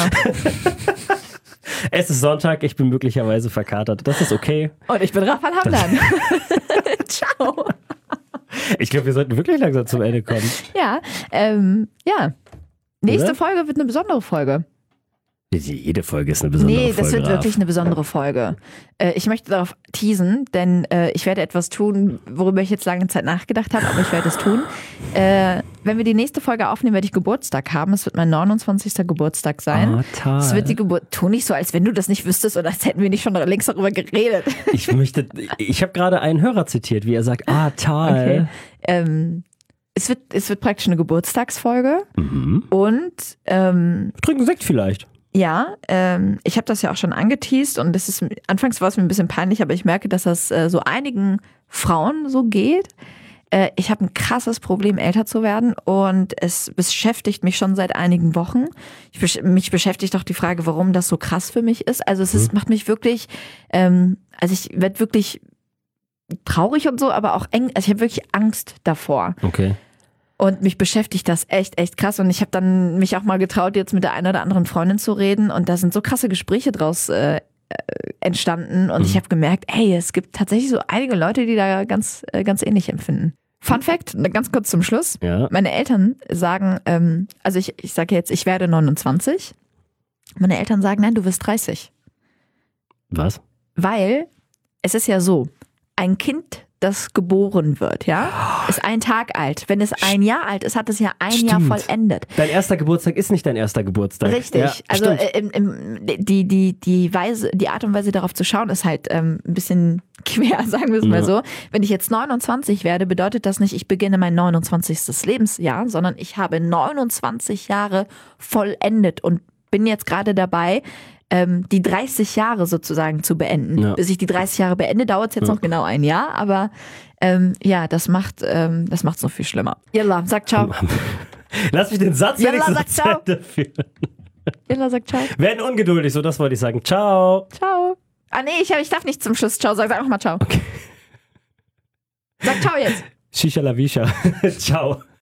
Es ist Sonntag, ich bin möglicherweise verkatert. Das ist okay. und ich bin Rafal Hamdan. Ciao. Ich glaube, wir sollten wirklich langsam zum Ende kommen. Ja, ähm, ja. Nächste Oder? Folge wird eine besondere Folge. Jede Folge ist eine besondere Nee, Folge. das wird Ralf. wirklich eine besondere Folge. Äh, ich möchte darauf teasen, denn äh, ich werde etwas tun, worüber ich jetzt lange Zeit nachgedacht habe, aber ich werde es tun. Äh, wenn wir die nächste Folge aufnehmen, werde ich Geburtstag haben. Es wird mein neunundzwanzigster Geburtstag sein. Ah, toll. Es wird die Geburt. Tu nicht so, als wenn du das nicht wüsstest oder als hätten wir nicht schon längst darüber geredet. Ich möchte, ich habe gerade einen Hörer zitiert, wie er sagt, ah, toll. Okay. Ähm, es wird, es wird praktisch eine Geburtstagsfolge Mhm. und ähm, Trinken Sekt vielleicht. ja, ähm, ich habe das ja auch schon angeteast und das ist, anfangs war es mir ein bisschen peinlich, aber ich merke, dass das äh, so einigen Frauen so geht. Äh, ich habe ein krasses Problem, älter zu werden und es beschäftigt mich schon seit einigen Wochen. Ich, besch- mich beschäftigt auch die Frage, warum das so krass für mich ist. Also es ist, macht mich wirklich, ähm, also ich werde wirklich traurig und so, aber auch eng, also ich habe wirklich Angst davor. Okay. Und mich beschäftigt das echt, echt krass. Und ich habe dann mich auch mal getraut, jetzt mit der einen oder anderen Freundin zu reden. Und da sind so krasse Gespräche draus äh, äh, entstanden und mhm. ich habe gemerkt, ey, es gibt tatsächlich so einige Leute, die da ganz, äh, ganz ähnlich empfinden. Fun Fact, ganz kurz zum Schluss. Ja. Meine Eltern sagen, ähm, also ich, ich sage jetzt, ich werde neunundzwanzig. Meine Eltern sagen, nein, du wirst dreißig. Was? Weil es ist ja so, ein Kind, das geboren wird, ja, ist ein Tag alt. Wenn es ein Jahr alt ist, hat es ja ein Stimmt. Jahr vollendet. Dein erster Geburtstag ist nicht dein erster Geburtstag. Richtig. Ja, also äh, im, im, die, die, die, Weise, die Art und Weise darauf zu schauen, ist halt ähm, ein bisschen quer, sagen wir es mal Ja. so. Wenn ich jetzt neunundzwanzig werde, bedeutet das nicht, ich beginne mein neunundzwanzigstes Lebensjahr, sondern ich habe neunundzwanzig Jahre vollendet und bin jetzt gerade dabei, ähm, die dreißig Jahre sozusagen zu beenden. Ja. Bis ich die dreißig Jahre beende, dauert es jetzt Ja. noch genau ein Jahr, aber ähm, ja, das macht ähm, das macht's noch viel schlimmer. Yalla, sag ciao. Lass mich den Satz Yalla, wenigstens sag ciao. zu Ende führen. Yalla, sag ciao. Werden ungeduldig, so das wollte ich sagen. Ciao. Ciao. Ah nee, ich, hab, ich darf nicht zum Schluss ciao sagen. Sag einfach mal ciao. Okay. Sag ciao jetzt. Shisha la Visha. Ciao.